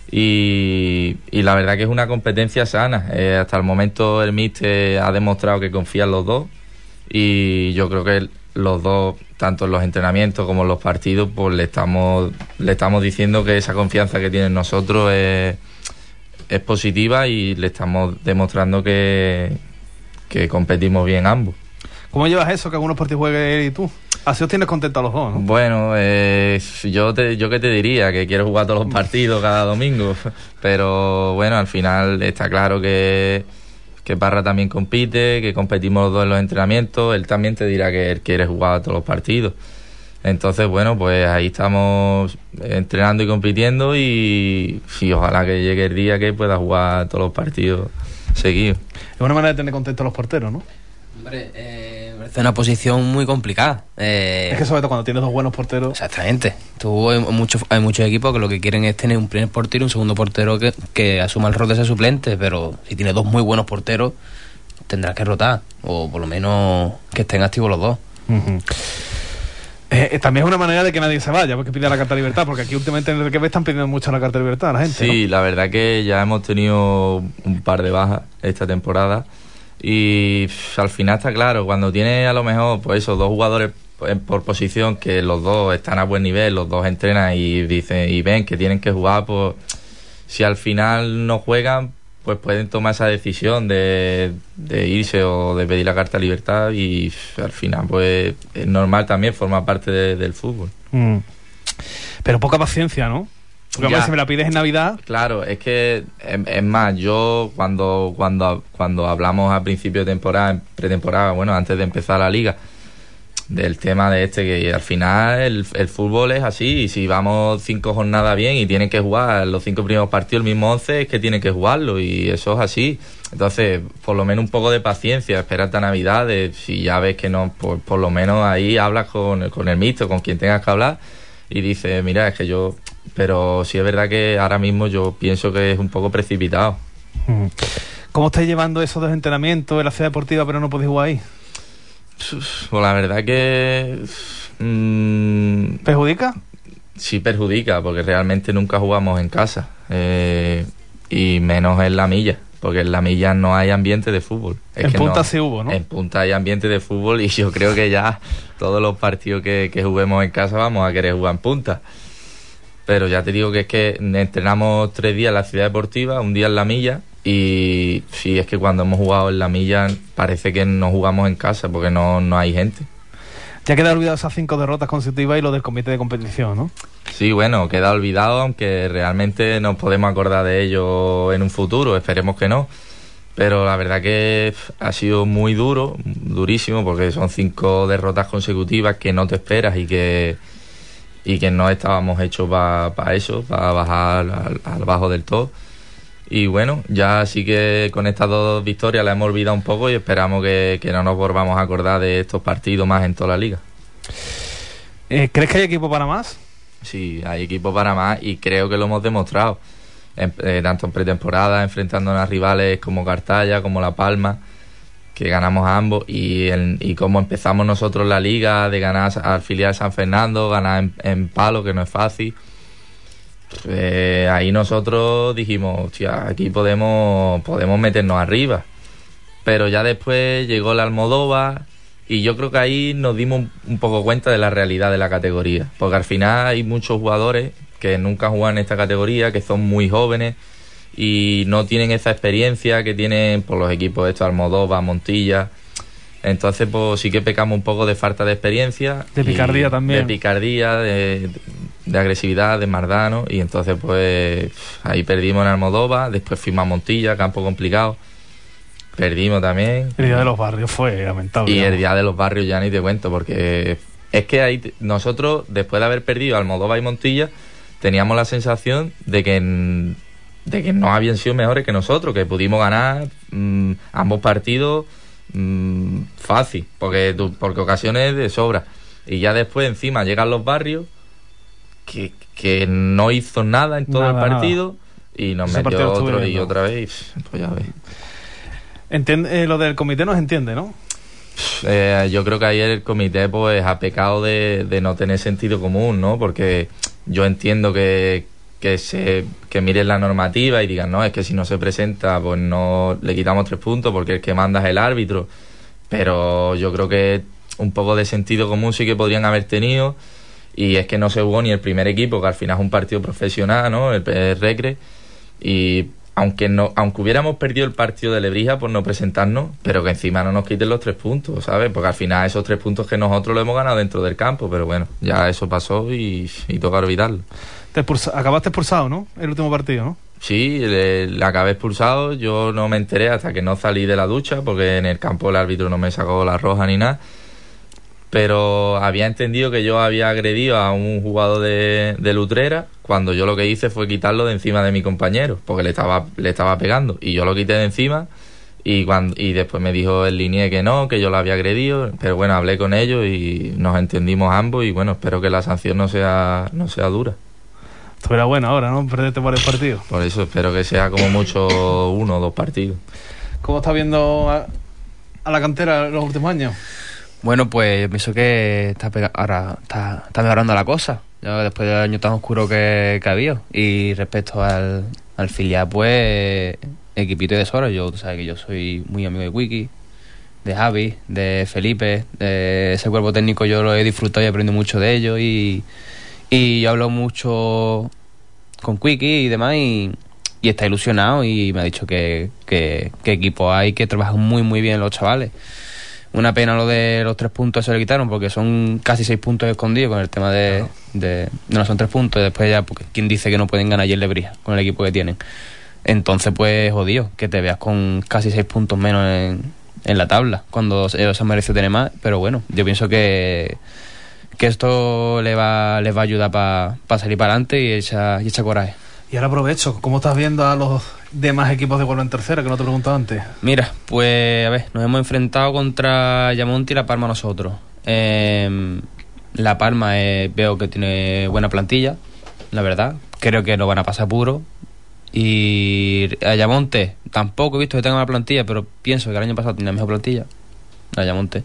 Y, y la verdad que es una competencia sana. Eh, hasta el momento el míster ha demostrado que confía en los dos, y yo creo que los dos, tanto en los entrenamientos como en los partidos, pues le estamos le estamos diciendo que esa confianza que tienen nosotros es, es positiva y le estamos demostrando que, que competimos bien ambos. ¿Cómo llevas eso, que algunos partidos juegue él y tú? Así os tienes contento a los dos, ¿no? Bueno, eh, yo te, yo que te diría que quiero jugar todos los partidos cada domingo, pero bueno, al final está claro que, que Parra también compite, que competimos los dos en los entrenamientos, él también te dirá que él quiere jugar todos los partidos. Entonces, bueno, pues ahí estamos entrenando y compitiendo y, y ojalá que llegue el día que pueda jugar todos los partidos seguidos. Es una manera de tener contento a los porteros, ¿no? Hombre, eh, me parece una posición muy complicada. Eh, es que sobre todo cuando tienes dos buenos porteros. Exactamente. Tú, hay, muchos, hay muchos equipos que lo que quieren es tener un primer portero y un segundo portero que, que asuma el rol de ser suplente, pero si tienes dos muy buenos porteros, tendrás que rotar, o por lo menos que estén activos los dos. Uh-huh. Eh, también es una manera de que nadie se vaya, porque pida la carta de libertad, porque aquí últimamente en el que están pidiendo mucho la carta de libertad a la gente. Sí, ¿no? La verdad que ya hemos tenido un par de bajas esta temporada y pff, al final está claro, cuando tienes a lo mejor pues esos dos jugadores pues, por posición, que los dos están a buen nivel, los dos entrenan y dicen y ven que tienen que jugar, pues si al final no juegan, pues pueden tomar esa decisión de, de irse o de pedir la carta de libertad y pff, al final pues es normal, también forma parte de, del fútbol. Mm. Pero poca paciencia, ¿no? Porque hombre, si me la pides en Navidad. Claro, es que es, es más, yo cuando cuando cuando hablamos a principio de temporada, en pretemporada, bueno, antes de empezar la liga, del tema de este, que al final el, el fútbol es así, y si vamos cinco jornadas bien y tienen que jugar los cinco primeros partidos, el mismo once, es que tienen que jugarlo, y eso es así. Entonces, por lo menos un poco de paciencia, espérate a Navidad, de, si ya ves que no, por, por lo menos ahí hablas con, con el mixto, con quien tengas que hablar, y dices, mira, es que yo... Pero sí es verdad que ahora mismo yo pienso que es un poco precipitado. ¿Cómo estáis llevando eso de entrenamientos en la ciudad deportiva pero no podéis jugar ahí? Pues la verdad que... Mmm, ¿Perjudica? Sí perjudica, porque realmente nunca jugamos en casa. Eh, y menos en la milla, porque en la milla no hay ambiente de fútbol. Es en que Punta no, sí hubo, ¿no? En Punta hay ambiente de fútbol y yo creo que ya todos los partidos que, que juguemos en casa vamos a querer jugar en Punta. Pero ya te digo que es que entrenamos tres días en la ciudad deportiva, un día en la milla, y sí, es que cuando hemos jugado en la milla parece que no jugamos en casa porque no, no hay gente. Ya queda olvidado esas cinco derrotas consecutivas y lo del comité de competición, ¿no? Sí, bueno, queda olvidado, aunque realmente nos podemos acordar de ello en un futuro, esperemos que no. Pero la verdad que ha sido muy duro, durísimo, porque son cinco derrotas consecutivas que no te esperas y que... y que no estábamos hechos para pa eso, para bajar al, al bajo del todo. Y bueno, ya sí que con estas dos victorias la hemos olvidado un poco y esperamos que, que no nos volvamos a acordar de estos partidos más en toda la liga. Eh, ¿Crees que hay equipo para más? Sí, hay equipo para más y creo que lo hemos demostrado, en, eh, tanto en pretemporada, enfrentándonos a rivales como Cartaya, como La Palma, que ganamos a ambos, y, en, y como empezamos nosotros la liga, de ganar al filial San Fernando, ganar en, en palo, que no es fácil. Eh, ahí nosotros dijimos, hostia, aquí podemos podemos meternos arriba. Pero ya después llegó la Almodóvar y yo creo que ahí nos dimos un, un poco cuenta de la realidad de la categoría, porque al final hay muchos jugadores que nunca juegan en esta categoría, que son muy jóvenes y no tienen esa experiencia que tienen por los equipos estos, Almodóvar, Montilla. Entonces pues sí que pecamos un poco de falta de experiencia, de picardía también, de picardía, de, de agresividad, de mardano, y entonces pues ahí perdimos en Almodóvar, después fuimos a Montilla, campo complicado, perdimos también. El día de los barrios fue lamentable. Y el día de los barrios ya ni te cuento, porque es que ahí nosotros, después de haber perdido Almodóvar y Montilla, teníamos la sensación de que en, de que no habían sido mejores que nosotros, que pudimos ganar mmm, ambos partidos mmm, fácil, porque, porque ocasiones de sobra. Y ya después encima llegan los barrios, que, que no hizo nada en todo nada, el partido, nada. Y nos Ese metió otro y otra vez, pues ya ves. Entiende, eh, lo del comité no se entiende, ¿no? Eh, yo creo que ayer el comité pues ha pecado de, de no tener sentido común, ¿no? Porque yo entiendo que que se que miren la normativa y digan, no, es que si no se presenta pues no le quitamos tres puntos porque el que manda es el árbitro, pero yo creo que un poco de sentido común sí que podrían haber tenido, y es que no se jugó ni el primer equipo, que al final es un partido profesional, ¿no? El, el Recre, y aunque no aunque hubiéramos perdido el partido de Lebrija por no presentarnos, pero que encima no nos quiten los tres puntos, ¿sabes? Porque al final esos tres puntos que nosotros lo hemos ganado dentro del campo, pero bueno, ya eso pasó y, y toca olvidarlo. Te expulsa, acabaste expulsado, ¿no? El último partido, ¿no? Sí, le, le acabé expulsado. Yo no me enteré hasta que no salí de la ducha, porque en el campo el árbitro no me sacó la roja ni nada. Pero había entendido que yo había agredido a un jugador de, de Utrera, cuando yo lo que hice fue quitarlo de encima de mi compañero, porque le estaba le estaba pegando, y yo lo quité de encima, y cuando y después me dijo el linier que no, que yo lo había agredido, pero bueno, hablé con ellos y nos entendimos ambos, y bueno, espero que la sanción no sea no sea dura. Estuviera buena ahora, ¿no? Perderte varios partidos. Por eso espero que sea como mucho uno o dos partidos. ¿Cómo estás viendo a, a la cantera en los últimos años? Bueno, pues yo pienso que está pega- ahora está, está mejorando la cosa, ya después del año tan oscuro que, que había. Y respecto al, al filial, pues equipito de tesoro. Yo, tú sabes que yo soy muy amigo de Wiki, de Javi, de Felipe, de ese cuerpo técnico. Yo lo he disfrutado y he aprendido mucho de ellos, y, y yo hablo mucho con Wiki y demás, y, y está ilusionado, y me ha dicho que, que, que equipo hay, que trabajan muy muy bien los chavales. Una pena lo de los tres puntos, se le quitaron, porque son casi seis puntos escondidos con el tema de... Claro. de no son tres puntos, y después ya, porque ¿quién dice que no pueden ganar ayer Lebrija con el equipo que tienen? Entonces, pues, jodido, que te veas con casi seis puntos menos en, en la tabla, cuando ellos se han merecido tener más. Pero bueno, yo pienso que que esto le va, les va a ayudar para pa salir para adelante y echar y echa coraje. Y ahora aprovecho, ¿cómo estás viendo a los demás equipos de Huelva en tercera, que no te he preguntado antes? Mira, pues a ver, nos hemos enfrentado contra Ayamonte y La Palma nosotros. Eh, La Palma eh, veo que tiene buena plantilla, la verdad. Creo que lo van a pasar puro. Y Ayamonte, tampoco he visto que tenga una plantilla, pero pienso que el año pasado tenía mejor plantilla, Ayamonte.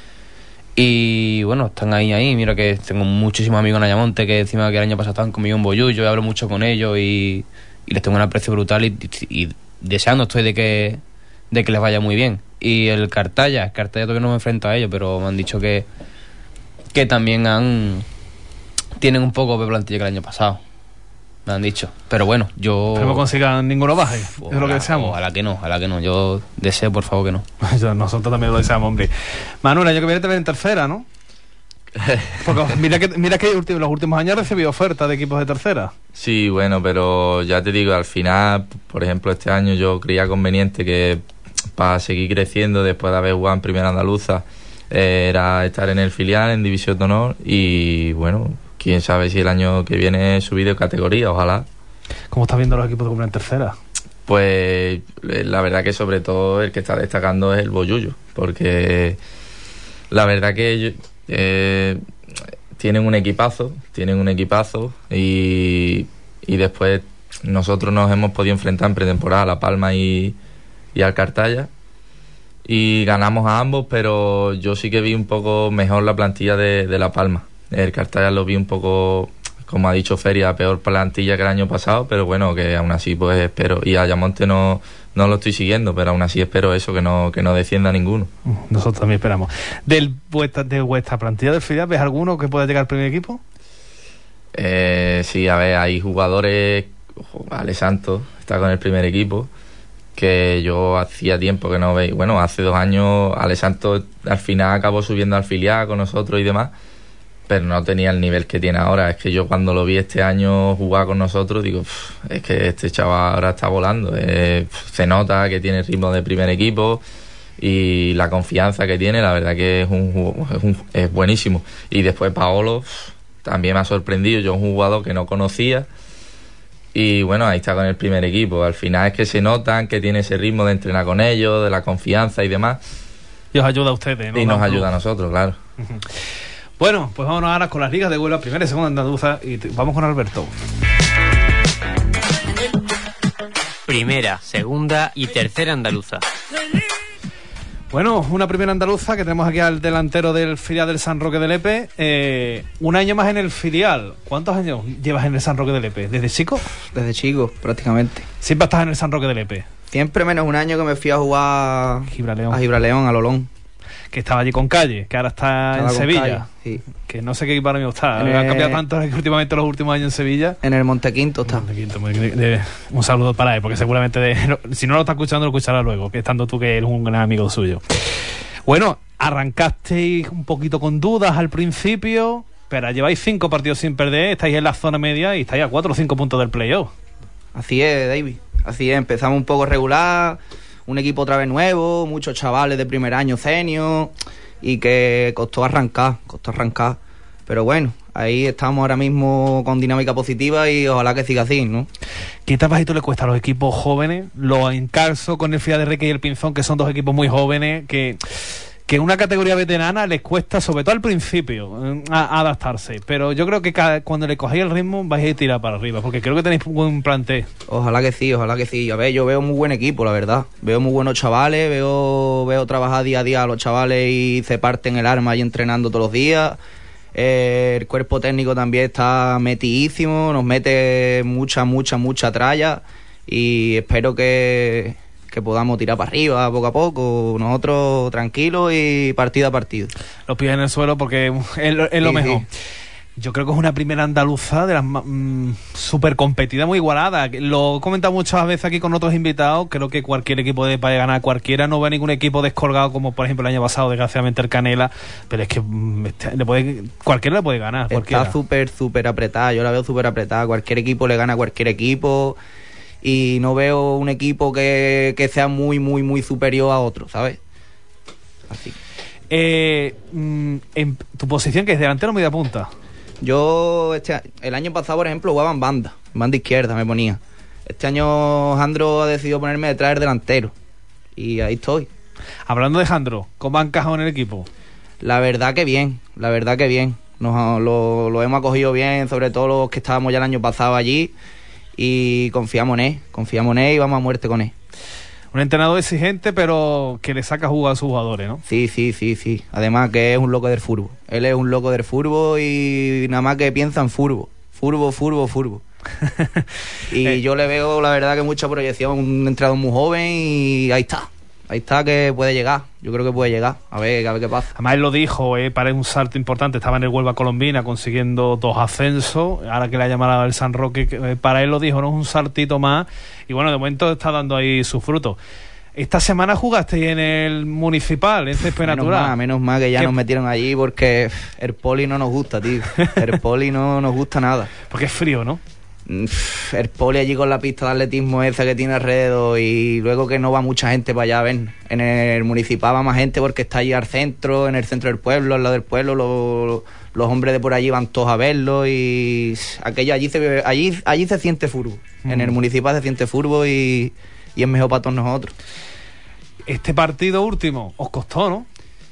Y bueno, están ahí, ahí. Mira que tengo muchísimos amigos en Ayamonte que encima que el año pasado estaban conmigo en Bollullo, y hablo mucho con ellos y, y les tengo un aprecio brutal, y, y, y deseando estoy de que de que les vaya muy bien. Y el Cartaya, el Cartaya todavía no me enfrento a ellos, pero me han dicho que que también han tienen un poco de plantilla que el año pasado, me han dicho. Pero bueno, yo... Pero no consigan ninguno baje, ojalá, es lo que deseamos. Ojalá que no, ojalá que no. Yo deseo, por favor, que no. Nosotros también lo deseamos, hombre. Manuel, el año que viene te ven en tercera, ¿no? Porque mira que, mira que en los últimos años has recibido ofertas de equipos de tercera. Sí, bueno, pero ya te digo, al final, por ejemplo, este año yo creía conveniente que para seguir creciendo después de haber jugado en Primera Andaluza eh, era estar en el filial, en División de Honor, y bueno, quién sabe si el año que viene he subido de categoría, ojalá. ¿Cómo estás viendo los equipos de Huelva en tercera? Pues la verdad que sobre todo el que está destacando es el Bollullo, porque la verdad que ellos, eh, tienen un equipazo, tienen un equipazo y, y después nosotros nos hemos podido enfrentar en pretemporada a La Palma y, y al Cartaya, y ganamos a ambos, pero yo sí que vi un poco mejor la plantilla de, de La Palma. El Cartaya lo vi un poco, como ha dicho Feria, peor plantilla que el año pasado, pero bueno, que aún así pues espero, y a Ayamonte no, no lo estoy siguiendo, pero aún así espero eso, que no, que no descienda ninguno. Nosotros también esperamos. Del vuestra, de vuestra plantilla del filial, ¿ves alguno que pueda llegar al primer equipo? Eh, sí, a ver, hay jugadores, Ale Santos está con el primer equipo, que yo hacía tiempo que no veía. Bueno, hace dos años Ale Santos al final acabó subiendo al filial con nosotros y demás, pero no tenía el nivel que tiene ahora. Es que yo cuando lo vi este año jugar con nosotros digo, es que este chaval ahora está volando. Eh, se nota que tiene el ritmo de primer equipo y la confianza que tiene, la verdad que es un, es, un, es buenísimo. Y después Paolo también me ha sorprendido, yo un jugador que no conocía, y bueno, ahí está con el primer equipo. Al final es que se notan que tiene ese ritmo de entrenar con ellos, de la confianza y demás. Y os ayuda a ustedes, ¿no? Y nos ayuda a nosotros, claro. Uh-huh. Bueno, pues vámonos ahora con las ligas de Huelva, primera y segunda andaluza, y te, vamos con Alberto. Primera, segunda y tercera andaluza. Bueno, una primera andaluza que tenemos aquí al delantero del filial del San Roque de Lepe. Eh, un año más en el filial. ¿Cuántos años llevas en el San Roque de Lepe? ¿Desde chico? Desde chico, prácticamente. ¿Siempre estás en el San Roque de Lepe? Siempre menos un año que me fui a jugar Gibraleón. a Gibraleón, a Lolón. que estaba allí con Calle, que ahora está Estaba en con Sevilla. Calle, sí. Que no sé qué equipo ahora mismo está. En Ha el- cambiado tanto que últimamente los últimos años en Sevilla. En el Montequinto está. Montequinto, muy- de- de- un saludo para él, porque seguramente de- no, si no lo está escuchando, lo escuchará luego, que estando tú que eres un gran amigo suyo. Bueno, arrancasteis un poquito con dudas al principio, pero lleváis cinco partidos sin perder, estáis en la zona media y estáis a cuatro o cinco puntos del playoff. Así es, David. Así es, empezamos un poco regular, un equipo otra vez nuevo, muchos chavales de primer año senior y que costó arrancar, costó arrancar. Pero bueno, ahí estamos ahora mismo con dinámica positiva y ojalá que siga así, ¿no? ¿Qué trabajito le cuesta a los equipos jóvenes? Lo Encarso con el Fía de Reque y el Pinzón, que son dos equipos muy jóvenes, que, que en una categoría veterana les cuesta, sobre todo al principio, eh, a, a adaptarse. Pero yo creo que cada, cuando le cogéis el ritmo vais a ir tirar para arriba, porque creo que tenéis un buen plantel. Ojalá que sí, ojalá que sí. A ver, yo veo muy buen equipo, la verdad. Veo muy buenos chavales, veo, veo trabajar día a día a los chavales y se parten el arma y entrenando todos los días. Eh, el cuerpo técnico también está metidísimo, nos mete mucha, mucha, mucha tralla y espero que, que podamos tirar para arriba poco a poco, nosotros tranquilos y partido a partido. Los pies en el suelo porque es lo, es lo Sí, mejor. sí. Yo creo que es una primera andaluza de las mm, súper competida, muy igualada. Lo he comentado muchas veces aquí con otros invitados. Creo que cualquier equipo de para ganar cualquiera. No ve ningún equipo descolgado como por ejemplo el año pasado, desgraciadamente el Canela. Pero es que mm, este, le puede, cualquiera le puede ganar. Cualquiera. Está súper, súper apretada, yo la veo súper apretada. Cualquier equipo le gana a cualquier equipo y no veo un equipo que, que sea muy, muy, muy superior a otro, ¿sabes? Así. Eh, mm, en tu posición, que es delantero o media punta. Yo, este, el año pasado, por ejemplo, jugaba en banda, en banda izquierda me ponía. Este año Jandro ha decidido ponerme detrás del delantero y ahí estoy. Hablando de Jandro, ¿cómo ha encajado en el equipo? La verdad que bien, la verdad que bien. Nos lo, lo hemos acogido bien, sobre todo los que estábamos ya el año pasado allí y confiamos en él, confiamos en él y vamos a muerte con él. Un entrenador exigente, pero que le saca jugo a sus jugadores, ¿no? Sí, sí, sí, sí. Además que es un loco del fútbol. Él es un loco del fútbol y nada más que piensa en fútbol. Fútbol, fútbol, fútbol. Y Eh. yo le veo, la verdad, que mucha proyección. Un entrenador muy joven y ahí está. Ahí está que puede llegar. Yo creo que puede llegar. A ver, a ver qué pasa. Además él lo dijo, eh, para un salto importante, estaba en el Huelva Colombina consiguiendo dos ascensos, ahora que le ha llamado el San Roque, eh, para él lo dijo, no es un saltito más, y bueno, de momento está dando ahí sus frutos. Esta semana jugaste en el Municipal, en césped Menos natural. mal, menos mal que ya ¿Qué? nos metieron allí porque pff, el poli no nos gusta, tío. El poli no nos gusta nada. Porque es frío, ¿no? Pff, El poli allí con la pista de atletismo esa que tiene alrededor y luego que no va mucha gente para allá a ver. En el Municipal va más gente porque está allí al centro, en el centro del pueblo, al lado del pueblo, lo- los hombres de por allí van todos a verlo y pff, aquello allí se allí allí se siente furbo. En el Mm. Municipal se siente furbo y, y es mejor para todos nosotros. Este partido último os costó, ¿no?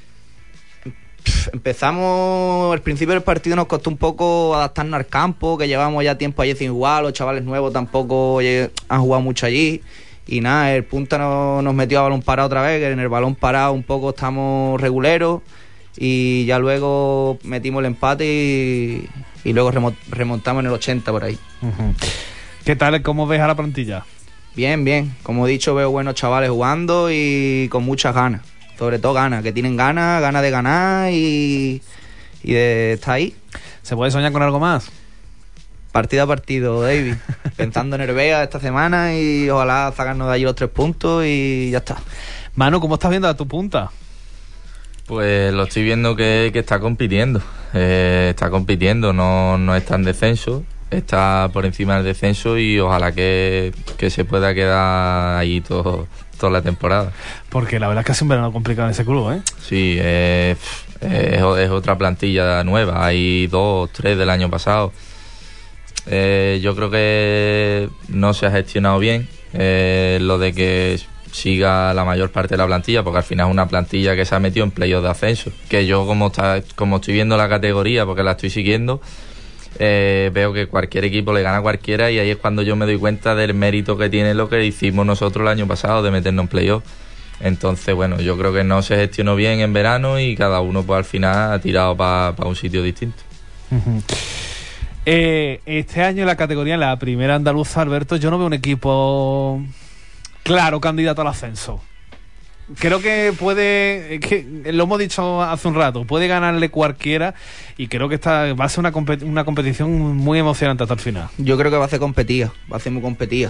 Empezamos, al principio del partido nos costó un poco adaptarnos al campo, que llevamos ya tiempo allí sin jugar, los chavales nuevos tampoco oye, han jugado mucho allí. Y nada, el punta no, nos metió a balón parado otra vez, que en el balón parado un poco estamos reguleros. Y ya luego metimos el empate y, y luego remo- remontamos en el ochenta por ahí. Uh-huh. ¿Qué tal? ¿Cómo ves a la plantilla? Bien, bien. Como he dicho, veo buenos chavales jugando y con muchas ganas. Sobre todo ganas, que tienen ganas, ganas de ganar y, y de estar ahí. ¿Se puede soñar con algo más? Partido a partido, David. Pensando en Herbea esta semana y ojalá sacarnos de allí los tres puntos y ya está. Manu, ¿cómo estás viendo a tu punta? Pues lo estoy viendo que, que está compitiendo. Eh, está compitiendo, no, no está en descenso. Está por encima del descenso y ojalá que, que se pueda quedar ahí todo, toda la temporada. Porque la verdad es que ha sido un verano complicado en ese club, ¿eh? Sí, eh, es, es otra plantilla nueva. Hay dos, tres del año pasado. Eh, yo creo que no se ha gestionado bien eh, lo de que siga la mayor parte de la plantilla, porque al final es una plantilla que se ha metido en playoff de ascenso, que yo como está, como estoy viendo la categoría, porque la estoy siguiendo, eh, veo que cualquier equipo le gana a cualquiera y ahí es cuando yo me doy cuenta del mérito que tiene lo que hicimos nosotros el año pasado de meternos en playoff. Entonces, bueno, yo creo que no se gestionó bien en verano y cada uno pues al final ha tirado para pa un sitio distinto. Uh-huh. Eh, este año en la categoría, en la primera andaluza, Alberto, yo no veo un equipo claro candidato al ascenso. creo que puede, que lo hemos dicho hace un rato, puede ganarle cualquiera y creo que esta va a ser una, compet- una competición muy emocionante hasta el final. Yo creo que va a ser competida, va a ser muy competida.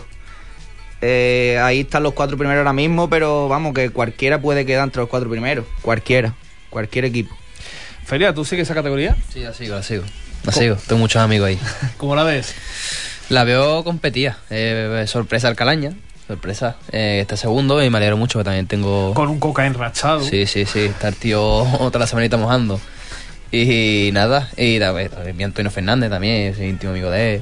Eh, ahí están los cuatro primeros ahora mismo, pero vamos, que cualquiera puede quedar entre los cuatro primeros. Cualquiera, cualquier equipo. Feria, ¿tú sigues esa categoría? Sí, la sigo, la sigo. La sigo, tengo muchos amigos ahí. ¿Cómo la ves? La veo competida. Eh, sorpresa Alcalaña, sorpresa. Eh, está segundo y me alegro mucho que también tengo... Con un Coca enrachado. Sí, sí, sí, está el tío otra la semanita mojando. Y nada, y también mi Antonio Fernández también, soy íntimo amigo de él.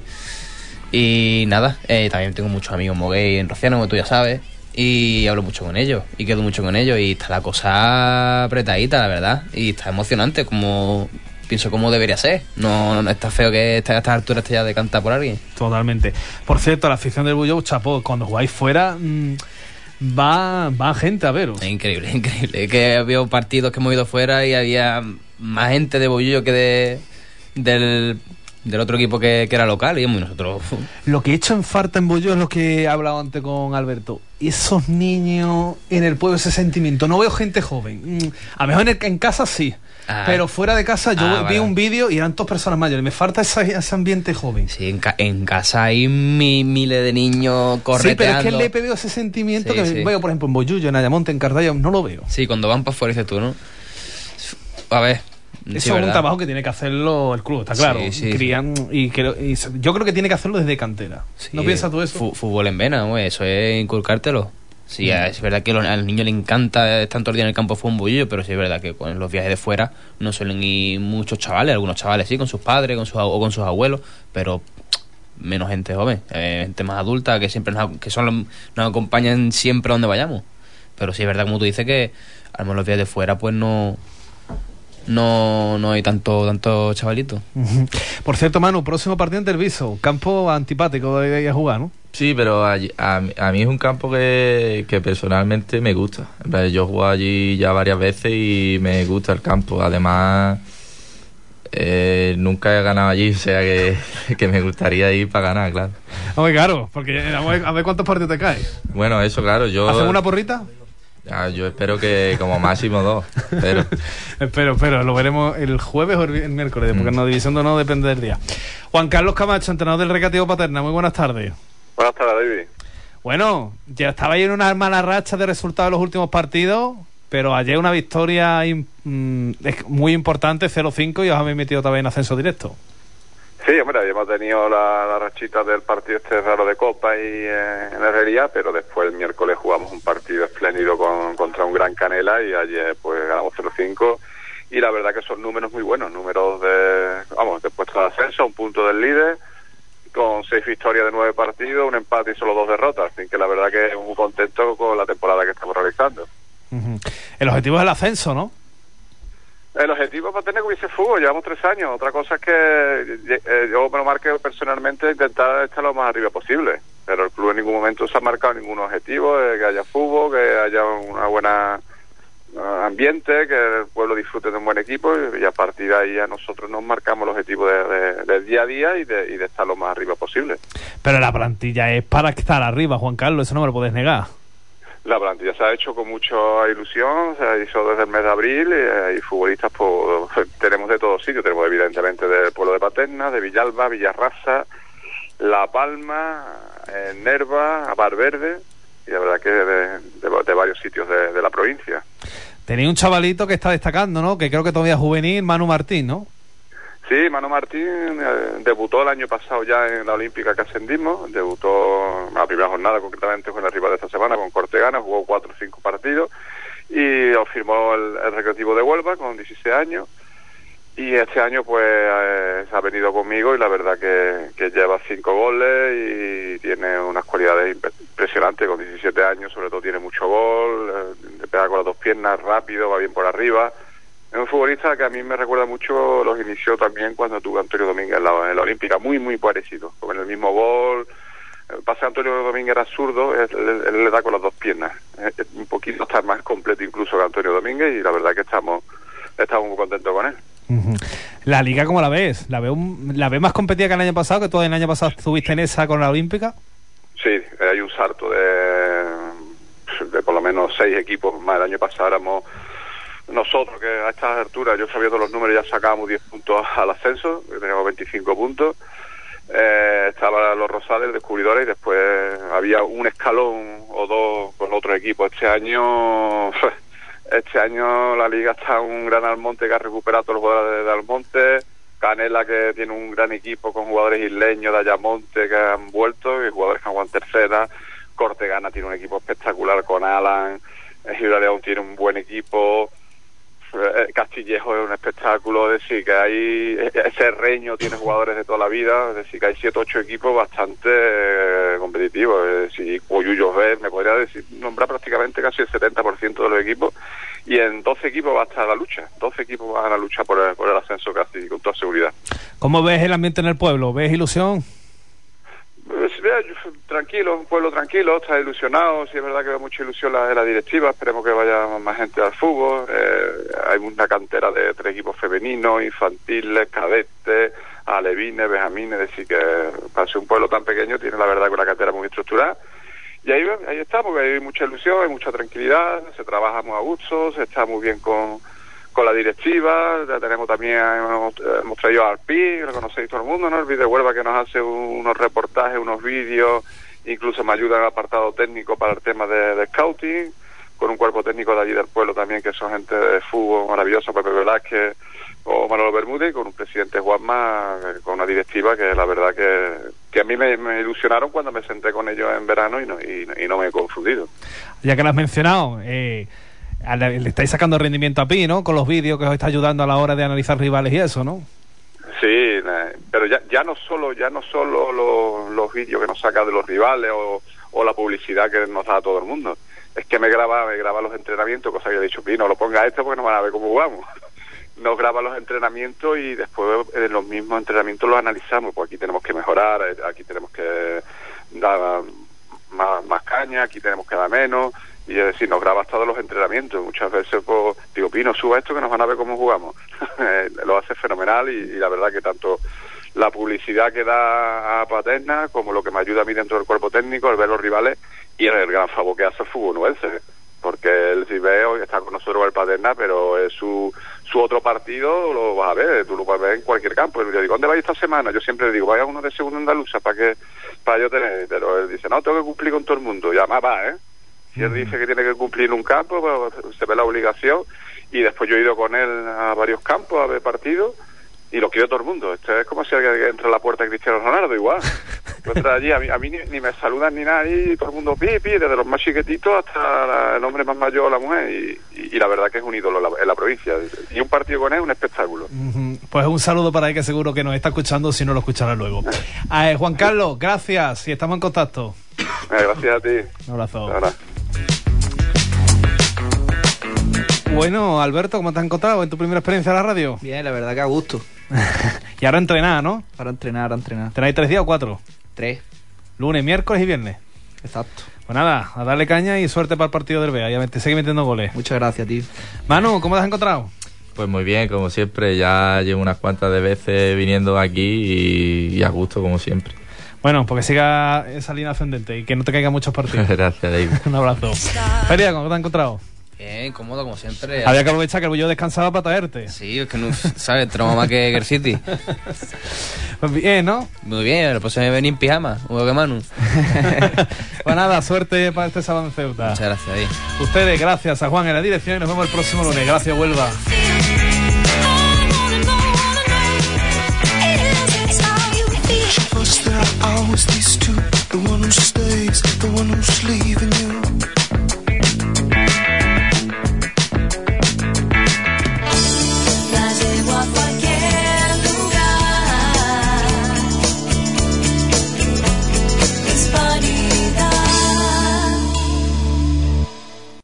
Y nada, eh, también tengo muchos amigos moguey en Rociano, como tú ya sabes, y hablo mucho con ellos, y quedo mucho con ellos, y está la cosa apretadita, la verdad, y está emocionante, como pienso como debería ser. No, no está feo que esté a estas alturas esté ya de cantar por alguien. Totalmente. Por cierto, la afición del Bullou, chapó, cuando jugáis fuera, mmm, va, va gente a veros. Es increíble, es increíble. Es que había partidos que hemos ido fuera y había más gente de Bullou que de del... del otro equipo que, que era local y nosotros... Lo que he hecho en falta en Bullou es lo que he hablado antes con Alberto. Esos niños en el pueblo, ese sentimiento. No veo gente joven. Mm, a lo mejor en, el, en casa sí. Ah, pero fuera de casa yo ah, vi vale. un vídeo y eran dos personas mayores. Me falta esa, ese ambiente joven. Sí, en, ca- en casa hay mi, miles de niños correteando. Sí, pero es que le he pedido ese sentimiento sí, que sí. veo, por ejemplo, en Bollullo, en Ayamonte, en Cardaya, no lo veo. Sí, cuando van para fuera dices tú, ¿no? A ver... Eso sí, es ¿verdad? un trabajo que tiene que hacerlo el club, está claro. Sí, sí, Crían, sí. Y, creo, y yo creo que tiene que hacerlo desde cantera. Sí, ¿no piensas tú eso? F- fútbol en vena, güey, eso es inculcártelo. Sí, mm. es verdad que al niño le encanta estar todo el día en el campo de fútbol, Bullullo, pero sí es verdad que con los viajes de fuera no suelen ir muchos chavales, algunos chavales sí, con sus padres con sus, o con sus abuelos, pero menos gente joven, eh, gente más adulta que siempre nos, que son los, nos acompañan siempre a donde vayamos. Pero sí es verdad, como tú dices, que al menos los viajes de fuera pues no... No, no hay tanto tanto chavalito. Uh-huh. Por cierto, Manu, próximo partido en Telviso, campo antipático de ir a jugar, ¿no? Sí, pero a, a, a mí es un campo que, que personalmente me gusta. Yo he jugado allí ya varias veces y me gusta el campo. Además, eh, nunca he ganado allí, o sea que, que me gustaría ir para ganar, claro. Hombre, claro, porque a ver cuántos partidos te caes. Bueno, eso, claro. yo ¿Hacemos una porrita? Ah, yo espero que como máximo dos. Pero espero, espero, lo veremos el jueves o el miércoles, porque mm. en la división no depende del día. Juan Carlos Camacho, entrenador del Recreativo Paterna, muy buenas tardes. Buenas tardes, David. Bueno, ya estaba ahí en una mala racha de resultados de los últimos partidos, pero ayer una victoria mm, muy importante, cero cinco, y os habéis metido también en ascenso directo. Sí, hombre, hemos tenido la, la rachita del partido este raro de Copa y eh, en Herrería, pero después el miércoles jugamos un partido espléndido con, contra un Gran Canela y ayer pues ganamos cero cinco y la verdad que son números muy buenos, números de, vamos, de puesto de ascenso, un punto del líder, con seis victorias de nueve partidos, un empate y solo dos derrotas, así que la verdad que muy contento con la temporada que estamos realizando. Uh-huh. El objetivo es el ascenso, ¿no? El objetivo para tener que hubiese fútbol, llevamos tres años. Otra cosa es que eh, yo me lo marqué personalmente intentar estar lo más arriba posible, pero el club en ningún momento se ha marcado ningún objetivo, eh, que haya fútbol, que haya una buena uh, ambiente, que el pueblo disfrute de un buen equipo y, y a partir de ahí a nosotros nos marcamos el objetivo de, de, del día a día y de, y de estar lo más arriba posible. Pero la plantilla es para estar arriba, Juan Carlos, eso no me lo puedes negar. La plantilla se ha hecho con mucha ilusión, se hizo desde el mes de abril y, y futbolistas pues, tenemos de todos sitios, tenemos evidentemente del pueblo de Paterna, de Villalba, Villarrasa, La Palma, eh, Nerva, Valverde y la verdad que de, de, de varios sitios de, de la provincia. Tenía un chavalito que está destacando, ¿no? Que creo que todavía es juvenil, Manu Martín, ¿no? Sí, Manu Martín eh, debutó el año pasado ya en la Olímpica que ascendimos, debutó a la primera jornada concretamente con la rival de esta semana con Cortegana, jugó cuatro o cinco partidos y lo firmó el, el Recreativo de Huelva con dieciséis años y este año pues eh, ha venido conmigo y la verdad que, que lleva cinco goles y tiene unas cualidades impresionantes con diecisiete años, sobre todo tiene mucho gol, eh, le pega con las dos piernas rápido, va bien por arriba. Es un futbolista que a mí me recuerda mucho los inició también cuando tuvo Antonio Domínguez en la, en la Olímpica, muy muy parecido, con el mismo gol. Pasa Antonio Domínguez era zurdo, él, él, él le da con las dos piernas, es, es un poquito está más completo incluso que Antonio Domínguez y la verdad que estamos estamos muy contentos con él. Uh-huh. La liga, ¿cómo la ves? ¿La ves la ves más competida que el año pasado, que todo el año pasado estuviste en esa con la Olímpica? Sí, hay un salto de, de por lo menos unos seis equipos más. El año pasado éramos nosotros, que a estas alturas, yo sabiendo los números, ya sacábamos diez puntos al ascenso, que teníamos veinticinco puntos. Eh, estaban los Rosales, descubridores, y después había un escalón o dos con otro equipo. Este año este año la liga está un gran Almonte que ha recuperado todos los jugadores de Almonte, Canela, que tiene un gran equipo con jugadores isleños de Ayamonte que han vuelto y jugadores que han jugado en tercera. Cortegana tiene un equipo espectacular con Alan, Ciudad León tiene un buen equipo, Castillejo es un espectáculo. Es decir, que hay Cerreño tiene jugadores de toda la vida, es decir, que hay siete ocho equipos bastante eh, competitivos. Es decir, Coyullos B, me podría decir, nombrar prácticamente casi el setenta por ciento de los equipos, y en doce equipos va a estar la lucha, doce equipos van a luchar por el, por el ascenso casi con toda seguridad. ¿Cómo ves el ambiente en el pueblo? ¿Ves ilusión? Pues, tranquilo, un pueblo tranquilo, está ilusionado. Sí, es verdad que veo mucha ilusión la de la directiva, esperemos que vaya más gente al fútbol. Eh, hay una cantera de tres equipos femeninos, infantiles, cadetes, alevines, benjamines, es decir, que para ser un pueblo tan pequeño tiene la verdad que una cantera muy estructurada. Y ahí, ahí está, porque hay mucha ilusión, hay mucha tranquilidad, se trabaja muy a gusto, se está muy bien con... con la directiva. Ya tenemos también, hemos, hemos traído al Pi, lo conocéis todo el mundo, ¿no? El Pi de Huelva, que nos hace un, unos reportajes, unos vídeos, incluso me ayuda en el apartado técnico para el tema de, de scouting, con un cuerpo técnico de allí del pueblo también, que son gente de fútbol maravilloso, Pepe Velázquez o Manolo Bermúdez, y con un presidente Juanma, con una directiva que la verdad que, que a mí me, me ilusionaron cuando me senté con ellos en verano y no, y, y no me he confundido. Ya que lo has mencionado, eh... le estáis sacando rendimiento a Pi, ¿no? Con los vídeos que os está ayudando a la hora de analizar rivales y eso, ¿no? Sí, pero ya ya no solo ya no solo los, los vídeos que nos saca de los rivales o, o la publicidad que nos da a todo el mundo. Es que me graba me graba los entrenamientos, cosa que he dicho, Pi, no lo ponga esto porque no van a ver cómo jugamos. Nos graba los entrenamientos y después en los mismos entrenamientos los analizamos. Pues aquí tenemos que mejorar, aquí tenemos que dar más, más caña, aquí tenemos que dar menos. Y es decir, nos grabas todos los entrenamientos. Muchas veces pues digo, Pino, suba esto que nos van a ver cómo jugamos. Lo hace fenomenal y, y la verdad que tanto la publicidad que da a Paterna como lo que me ayuda a mí dentro del cuerpo técnico, el ver los rivales y el, el gran favor que hace el fútbol nubense. Porque el Cibeo está con nosotros el Paterna, pero es su su otro partido, lo vas a ver, tú lo vas a ver en cualquier campo. Y yo digo, ¿dónde vais esta semana? Yo siempre le digo, vaya uno de segunda andaluza para que para yo tener. Pero él dice, no, tengo que cumplir con todo el mundo. Ya más va, ¿eh? Si él dice que tiene que cumplir un campo, pues se ve la obligación. Y después yo he ido con él a varios campos a ver partidos y lo quiere todo el mundo. Esto es como si alguien entra a la puerta de Cristiano Ronaldo, igual. Tú entras allí, a mí, a mí ni, ni me saludan ni nada, y todo el mundo pi, pi, desde los más chiquititos hasta la, el hombre más mayor, la mujer. Y, y, y la verdad que es un ídolo en la, en la provincia. Y un partido con él es un espectáculo. Pues un saludo para él, que seguro que nos está escuchando, si no lo escuchará luego. Eh, Juan Carlos, gracias, y estamos en contacto. Eh, gracias a ti. Un abrazo. Ahora. Bueno, Alberto, ¿cómo te has encontrado en tu primera experiencia en la radio? Bien, la verdad que a gusto. Y ahora entrenar, ¿no? Para entrenar, para entrenar. ¿Tenéis tres días o cuatro? Tres. Lunes, miércoles y viernes. Exacto. Pues nada, a darle caña y suerte para el partido del B A. Ya te sigue metiendo goles. Muchas gracias, tío. Manu, ¿cómo te has encontrado? Pues muy bien, como siempre. Ya llevo unas cuantas de veces viniendo aquí y, y a gusto, como siempre. Bueno, porque siga esa línea ascendente y que no te caigan muchos partidos. Gracias, David. Un abrazo. Feria, ¿cómo te has encontrado? Bien, cómodo como siempre. Había que aprovechar que el Bullo descansaba para traerte. Sí, es que no, ¿sabes? Tenemos más que el City. Pues bien, ¿no? Muy bien, después se me venía en pijama, igual que Manu. Pues nada, suerte para este sábado en Ceuta. Muchas gracias, ahí. Ustedes, gracias a Juan en la dirección y nos vemos el próximo lunes. Gracias, Huelva. There are always these two, the one who stays, the one who's leaving you.